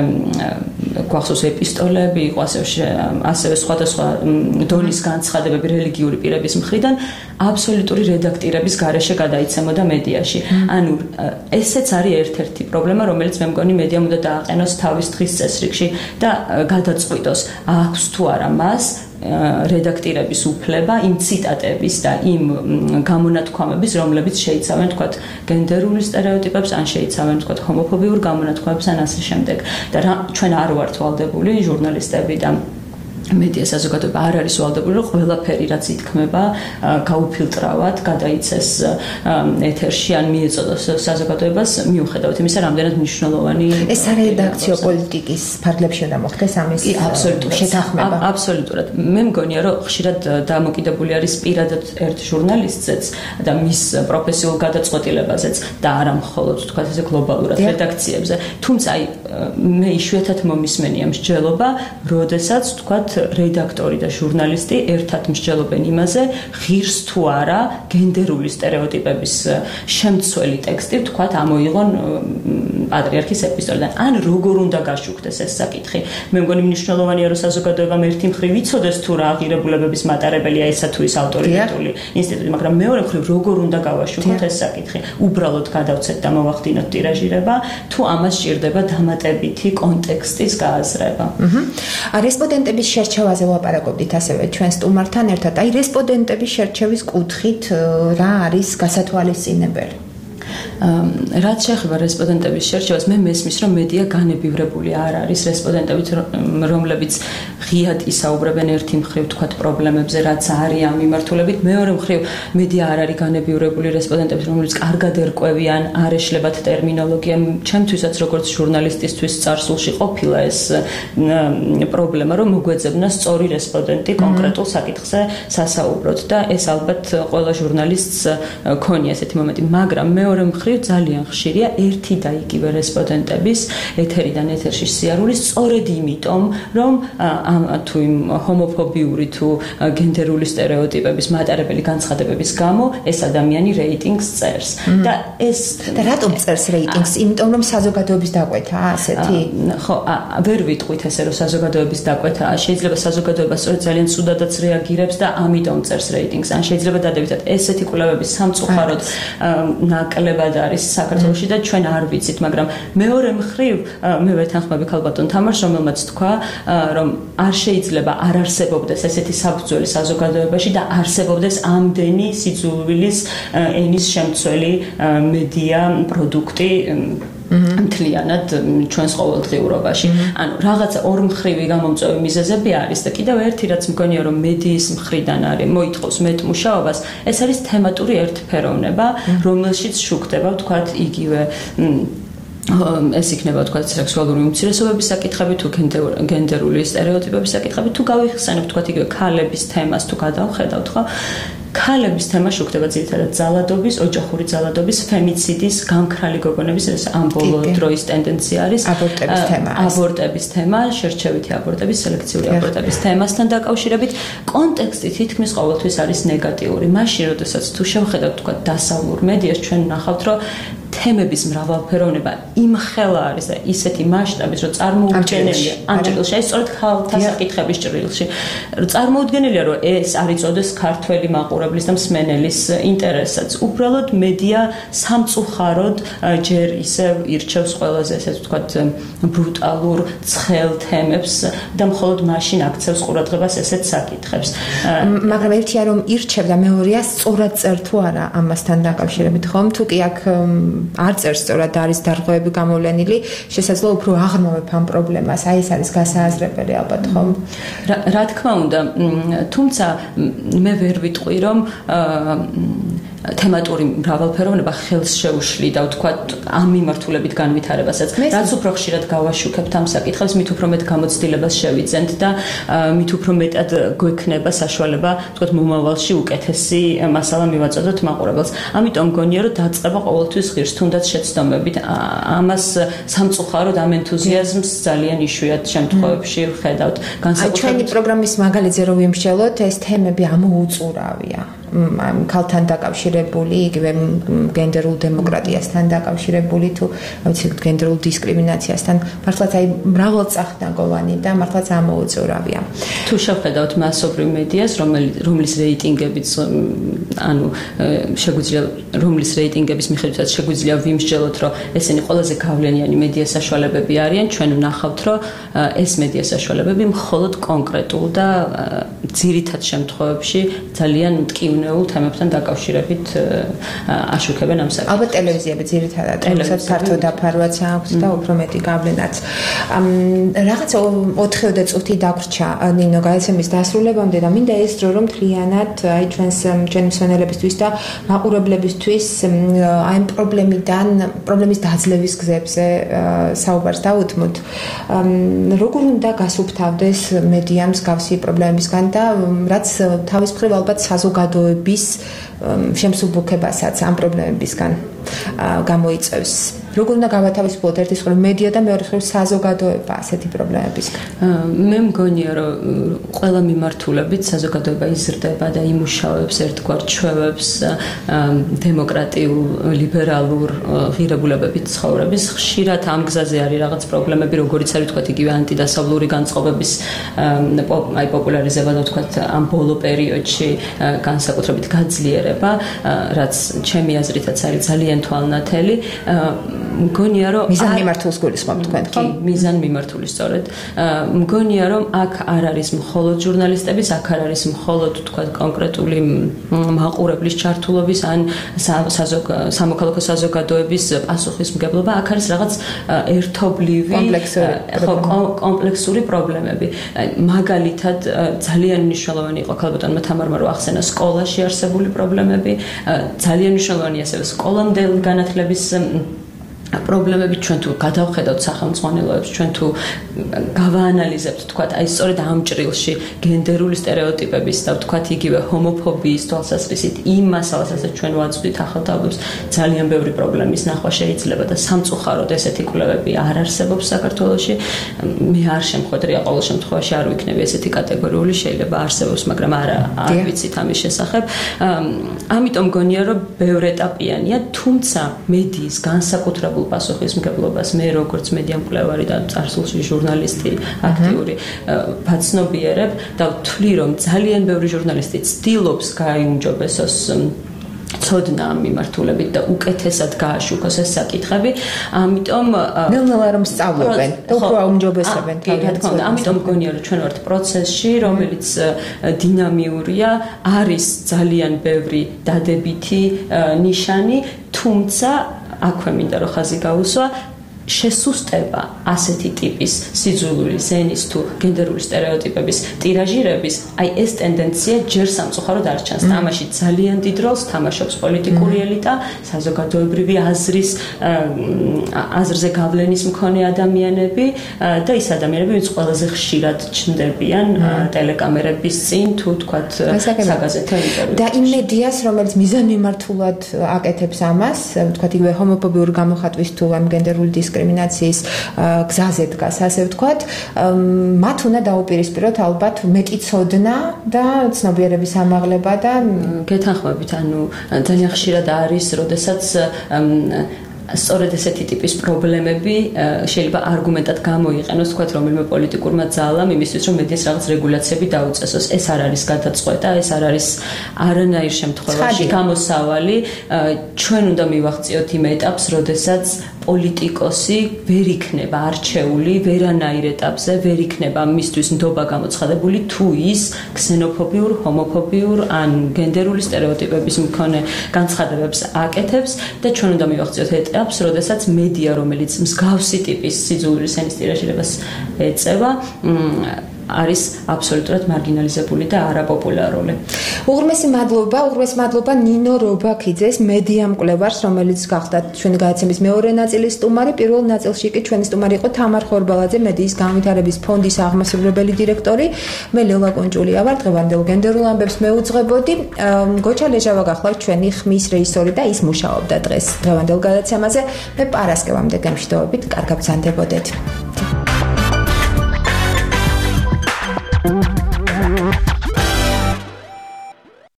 გვახსოვს ეპისტოლეები, იყო ასევე სხვადასხვა დონის განცხადებები რელიგიური პირების მხრიდან აბსოლუტური რედაქტირების გარეშე გადაიცემოდა მედიაში. ანუ ესეც არის ერთ-ერთი პრობლემა, რომელიც მე მგონი მედიამ უნდა დააყენოს თავის დღის წესრიგში და გადაწყვიტოს აქვს თუ არა მას რედაქტირების უფლება იმ ციტატების და იმ გამონათქვამების, რომლებიც შეიცავენ თქვათ გენდერული სტერეოტიპებს, ან შეიცავენ თქვათ ჰომოფობიურ გამონათქვამებს ან ასე შემდეგ. და ჩვენ არ ვართ ვალდებული ჟურნალისტები და მედია საზოგადოება არ არის ვალდებული რომ ყველაფერი რაც ითქმება გაუფილტრავად, გადაიცეს ეთერში ან მიეწოდოს საზოგადოებას მიუხედავად იმისა, რამდენად მნიშვნელოვანი ეს რედაქციო პოლიტიკის ფარგლებში უნდა მოხდეს ამის შეთანხმება. აბსოლუტურად. მე მგონია რომ ხშირად დამოკიდებული არის პირადად ერთ ჟურნალისტზეც და მის პროფესიულ გადაწყვეტილებაზეც და არა მხოლოდ თქვა ესე გლობალურად რედაქციებზე. თუმცა აი მე იშვიათად მომისმენია მსჯელობა, როდესაც თქვა რედაქტორი და ჟურნალისტი ერთად მსჯელობენ იმაზე, ღირს თუ არა გენდერული სტერეოტიპების შემცველი ტექსტი თქვათ ამოიღონ პატრიარქის ეპისტოლიდან. ან როგორ უნდა გაშუქდეს ეს საკითხი? მე მგონი მნიშვნელოვანია რომ საზოგადოებამ ერთი მხრივ იცოდეს თუ რა აღიარებულებების მატარებელია ესა თუ ის ავტორიტეტული ინსტიტუტი, მაგრამ მეორე მხრივ როგორ უნდა გავაშუქოთ ეს საკითხი? უბრალოდ გადავცეთ და მოვახდინოთ ტირაჟირება, თუ ამას სჭირდება დამატებითი კონტექსტის გააზრება. რესპონდენტების შერჩევაზე ვაპარაკობდით ასევე ჩვენ სტუმართან ერთად. აი რესპონდენტების შერჩევის კუთხით რა არის გასათვალისწინებელი? რაც შეეხება რესპონდენტების შერჩევას, მე მესმის რომ მედია განებივრებული არ არის რესპონდენტებით, რომლებიც ღიად ისაუბრებენ ერთი მხრივ თქვათ პრობლემებზე, რაც არის ამ მიმართულებით, მეორე მხრივ მედია არ არის განებივრებული რესპონდენტებით, რომლებიც კარგად ერკვევიან, არ ეშლებათ ტერმინოლოგია. ჩემთვისაც როგორც ჟურნალისტისთვის წარსულში ყოფილა ეს პრობლემა, რომ მოგვეძებნა სწორი რესპონდენტი კონკრეტულ საკითხზე სასაუბროთ და ეს ალბათ ყველა ჟურნალისტს ქონია ესეთი მომენტი, მაგრამ მეორე მხრივ ძალიან ხშირია ერთი და იგივე რესპონდენტების ეთერიდან ეთერში სიარული, სწორედ იმიტომ, რომ თუ იმ ჰომოფობიური თუ გენდერული სტერეოტიპების მატარებელი განცხადებების გამო ეს ადამიანი რეიტინგს წერს. და რატომ წერს რეიტინგს? იმიტომ რომ საზოგადოების დაკვეთაა ასეთი? ხო, ვერ ვიტყვით ესე რომ საზოგადოების დაკვეთაა. შეიძლება საზოგადოება სწორედ ძალიან ცუდადაც რეაგირებს და ამიტომ წერს რეიტინგს. ან შეიძლება დადებითად ესეთი კვლევები სამწუხაროდ ნაკლებად არის საქართველოში და ჩვენ არ ვიცით, მაგრამ მეორე მხრივ მე ვეთანხმები ქალბატონ თამარს, რომელმაც თქვა, რომ არ შეიძლება არ არსებობდეს ესეთი საფუძველი საზოგადოებაში და არსებობდეს ამდენი სიძულვილის ენის შემცველი მედია პროდუქტი მთლიანად ჩვენს ყოველდღიურობაში. ანუ რაღაცა ორმხრივი გამომწვევი მიზეზები არის და კიდევ ერთი რაც მგონია რომ მედიის მხრიდან არის მოითხოვს მეტ მუშაობას, ეს არის თემატური ერთფეროვნება, რომელშიც შუქდება თქვათ იგივე ეს იქნება თქვათ სექსუალური უმცირესობების საკითხები თუ გენდერული სტერეოტიპების საკითხები, თუ გავიხსენებთ თქვათ იგივე ქალების თემას თუ გადავხედავთ, ხო? ქალების თემა შუქდება ძირითადად ძალადობის, ოჯახური ძალადობის, ფემიციდის, გამქრალი გოგონების, ეს ამ ბოლო დროის ტენდენცია არის. აბორტების თემა, შერჩევითი აბორტების, სელექციური აბორტების თემასთან დაკავშირებით, კონტექსტი თითქმის ყოველთვის არის ნეგატიური. მაშინ, როდესაც თუ შევხედავთ თქვა დასავლურ მედიას, ჩვენ ვნახავთ, რომ თემების მრავალფეროვნება იმხელა არის და ისეთი მასშტაბის, რომ წარმოუდგენელია ამ ჭრილში, ეს სწორედ ხალხთა საკითხების ჭრილში. წარმოუდგენელია, რომ ეს არ იწოდეს ქართველი მაყურებლის და მსმენელის ინტერესსაც. უბრალოდ მედია სამწუხაროდ ჯერ ისევ ირჩევს ყველაზე ესე ვთქვათ ბრუტალურ ცხელ თემებს და მხოლოდ მაშინ აქცევს ყურადღებას ესეთ საკითხებს. მაგრამ ერთია რომ ირჩევ და მეორეა სწორად წერ თუ არა ამასთან დაკავშირებით ხომ? თუ კი აქ არ წერს სწორად არის დარღვევები გამოვლენილი, შესაძლოა უფრო აღრმავებ ამ პრობლემას. აი ეს არის გასააზრებელი ალბათ ხომ? რა თქმა უნდა, თუმცა მე ვერ ვიტყვი რომ თემატური მრავალფეროვნება ხელს შეუშლიდა ვთქვათ ამ მიმართულებით განვითარებასაც. რაც უფრო ხშირად გავაშუქებთ ამ საკითხებს, მით უფრო მეტ გამოცდილებას შევიძენთ და მით უფრო მეტად გვექნება საშუალება ვთქვათ მომავალში უკეთესი მასალა მივაწოდოთ მაყურებელს. ამიტომ მგონია რომ დაწყება ყოველთვის ღირს, თუნდაც შეცდომებით. ამას სამწუხაროდ ამ ენთუზიაზმს ძალიან იშვიათ შემთხვევებში ვხედავთ. ჩვენი პროგრამის მაგალითზე რომ ვიმსჯელოთ, ეს თემები ამოუწურავია. ქალთან დაკავშირებული, იგივე გენდერულ დემოკრატიასთან დაკავშირებული თუ ვიცი გენდერულ დისკრიმინაციასთან მართლაც აი მრავალწახნაგოვანი და მართლაც ამოუწურავია. თუ შევხედავთ მასობრივ მედიას, რომლის რეიტინგებიც ანუ შეგვიძლია რომლის რეიტინგების მიხედვითაც შეგვიძლია ვიმსჯელოთ, რომ ესენი ყველაზე გავლენიანი მედია საშუალებები არიან, ჩვენ ვნახავთ, რომ ეს მედია საშუალებები მხოლოდ კონკრეტულ და ძირითად შემთხვევებში ძალიან მტკივნეულ თემებთან დაკავშირებით აშუქებენ ამ საკითხს. ალბათ ტელევიზიები ძირითადად რომელსაც ფართო დაფარვაც აქვს და უფრო მეტი გავლენაც. რაღაც 4 წუთი დაგვრჩა ნინო გადაცემის დასრულებამდე და მინდა ეს დრო რომ მთლიანად აი ჩვენი მსმენელებისთვის და მაყურებლებისთვის აი ამ პრობლემის დაძლევის გზებზე საუბარს დავუთმოთ. როგორ უნდა გასუფთავდეს მედია მსგავსი პრობლემებისგან და რაც თავის მხრივ ალბათ საზოგადოების შემსუბუქებასაც ამ პრობლემებისგან გამოიწევს. როგორ უნდა გავათავისუფლოთ ერთის მხრივ მედია და მეორეს მხრივ საზოგადოება ასეთი პრობლემებისგან? მე მგონია რომ ყველა მიმართულებით საზოგადოება იზრდება და იმუშავებს ერთგვარ ჩვევებს დემოკრატიულ, ლიბერალურ ღირებულებებით ცხოვრების. ხშირად ამ გზაზე არის რაღაც პრობლემები, როგორიც არის ვთქვათ იგივე ანტიდასავლური განწყობების აი პოპულარიზება და ვთქვათ ამ ბოლო პერიოდში განსაკუთრებით გაძლიერება, რაც ჩემი აზრითაც არის ძალიან თვალნათელი. მგონია რომ მიზან მიმართულს გულისხმობთ თქვენ ხო? მიზან მიმართული სწორედ. მგონია რომ აქ არ არის მხოლოდ ჟურნალისტების, აქ არ არის მხოლოდ თქვათ კონკრეტული მაყურებლის ჩართულობის ან სამოქალაქო საზოგადოების პასუხისმგებლობა, აქ არის რაღაც ერთობლივი კომპლექსური პრობლემები. მაგალითად ძალიან მნიშვნელოვანი იყო ქალბატონმა თამარმა რო ახსენა სკოლაში არსებული პრობლემები, ძალიან მნიშვნელოვანია ასევე სკოლამდელი განათლების პრობლემები. ჩვენ თუ გადავხედავთ სახელმძღვანელოებს, ჩვენ თუ გავაანალიზებთ თქვათ აი სწორედ ამ ჭრილში გენდერული სტერეოტიპების და თქვათ იგივე ჰომოფობიის თვალსაზრისით იმ მასალას, რასაც ჩვენ ვაწვდით ახალდაბლებს, ძალიან ბევრი პრობლემის ნახვა შეიძლება და სამწუხაროდ ესეთი კვლევები არ არსებობს საქართველოში. მე არ შემხვედრია ყოველ შემთხვევაში არ ვიქნები ესეთი კატეგორიული, შეიძლება არსებობს, მაგრამ არ ვიცით ამის შესახებ. ამიტომ მგონია რომ ბევრეტაპიანია, თუმცა მედიის განსაკუთრებულ პასუხისმგებლობას მე როგორც მედია მკვლევარი და წარსულში ჟურნალისტი აქტიური ვაცნობიერებ და ვთვლი რომ ძალიან ბევრი ჟურნალისტი ცდილობს გაიუმჯობესოს ცოდნა ამ მიმართულებით და უკეთესად გააშუქოს ეს საკითხები. ამიტომ ნელ-ნელა რომ სწავლობენ და უფრო აუმჯობესებენ თავიანთ. ამიტომ მგონია რომ ჩვენ ვართ პროცესში, რომელიც დინამიურია, არის ძალიან ბევრი დადებითი ნიშანი, თუმცა აქვე მინდა რომ ხაზი გაუსვა შესუსტება ასეთი ტიპის სიძულვილი ზენის თუ გენდერული სტერეოტიპების ტირაჟირების, აი ეს ტენდენცია ჯერ სამწუხაროდ არ ჩანს. ამაში ძალიან დიდ როლს თამაშობს პოლიტიკური ელიტა, საზოგადოებრივი აზრზე გავლენის მქონე ადამიანები და ის ადამიანები, ვინც ყველაზე ხშირად ჩნდებიან ტელეკამერების წინ თუ თქვათ საგაზეთო ინტერვიუებში. და იმ მედიას, რომელიც მიზანმიმართულად აკეთებს ამას, თქვათ იგივე ჰომოფობიური გამოხატვის თუ ამ გენდერული დისკრიმინაციის გზაზე დგას, ასე ვთქვათ, მათ უნდა დაუპირისპიროთ ალბათ მეტი ცოდნა და ცნობიერების ამაღლება და გეთანხმებით, ანუ ძალიან ხშირად არის, როდესაც სწორედ ესეთი ტიპის პრობლემები შეიძლება არგუმენტად გამოიყენოს, თქვათ, რომელიმე პოლიტიკურმა ძალამ იმისთვის, რომ მედიას რაღაც რეგულაციები დაუწესოს. ეს არ არის გადაწყვეტა, ეს არ არის არანაირ შემთხვევაში გამოსავალი. ჩვენ უნდა მივაღწიოთ იმ ეტაპს, როდესაც პოლიტიკოსი ვერ იქნება არჩეული ვერანაირ ეტაპზე, ვერ იქნება მისთვის ნდობა გამოცხადებული თუ ის ქსენოფობიურ, ჰომოფობიურ ან გენდერული სტერეოტიპების მქონე განცხადებებს აკეთებს და ჩვენ უნდა მივაღწიოთ ეტაპს, როდესაც მედია, რომელიც მსგავსი ტიპის სიძულვილის ენის ტირაჟირებას ეწევა, არის აბსოლუტურად მარგინალიზებული და არაპოპულარული. უღრმესი მადლობა ნინო რობაქიძეს, მედია მკვლევარს, რომელიც გახდა ჩვენი გადაცემის მეორე ნაწილის სტუმარი. პირველ ნაწილში კი ჩვენი სტუმარი იყო თამარ ხორბალაძე, მედიის განვითარების ფონდის აღმასრულებელი დირექტორი. მე ლელა კუნჭულია ვარ, დღევანდელ გენდერულ ამბებს მეუძღვებოდი. გოჩა ლეჟავა გახლავთ ჩვენი ხმის რეჟისორი და ის მუშაობდა დღეს დღევანდელ გადაცემაზე. მე პარასკევამდე გემშვიდობებით, კარგად ბრძანდებოდეთ.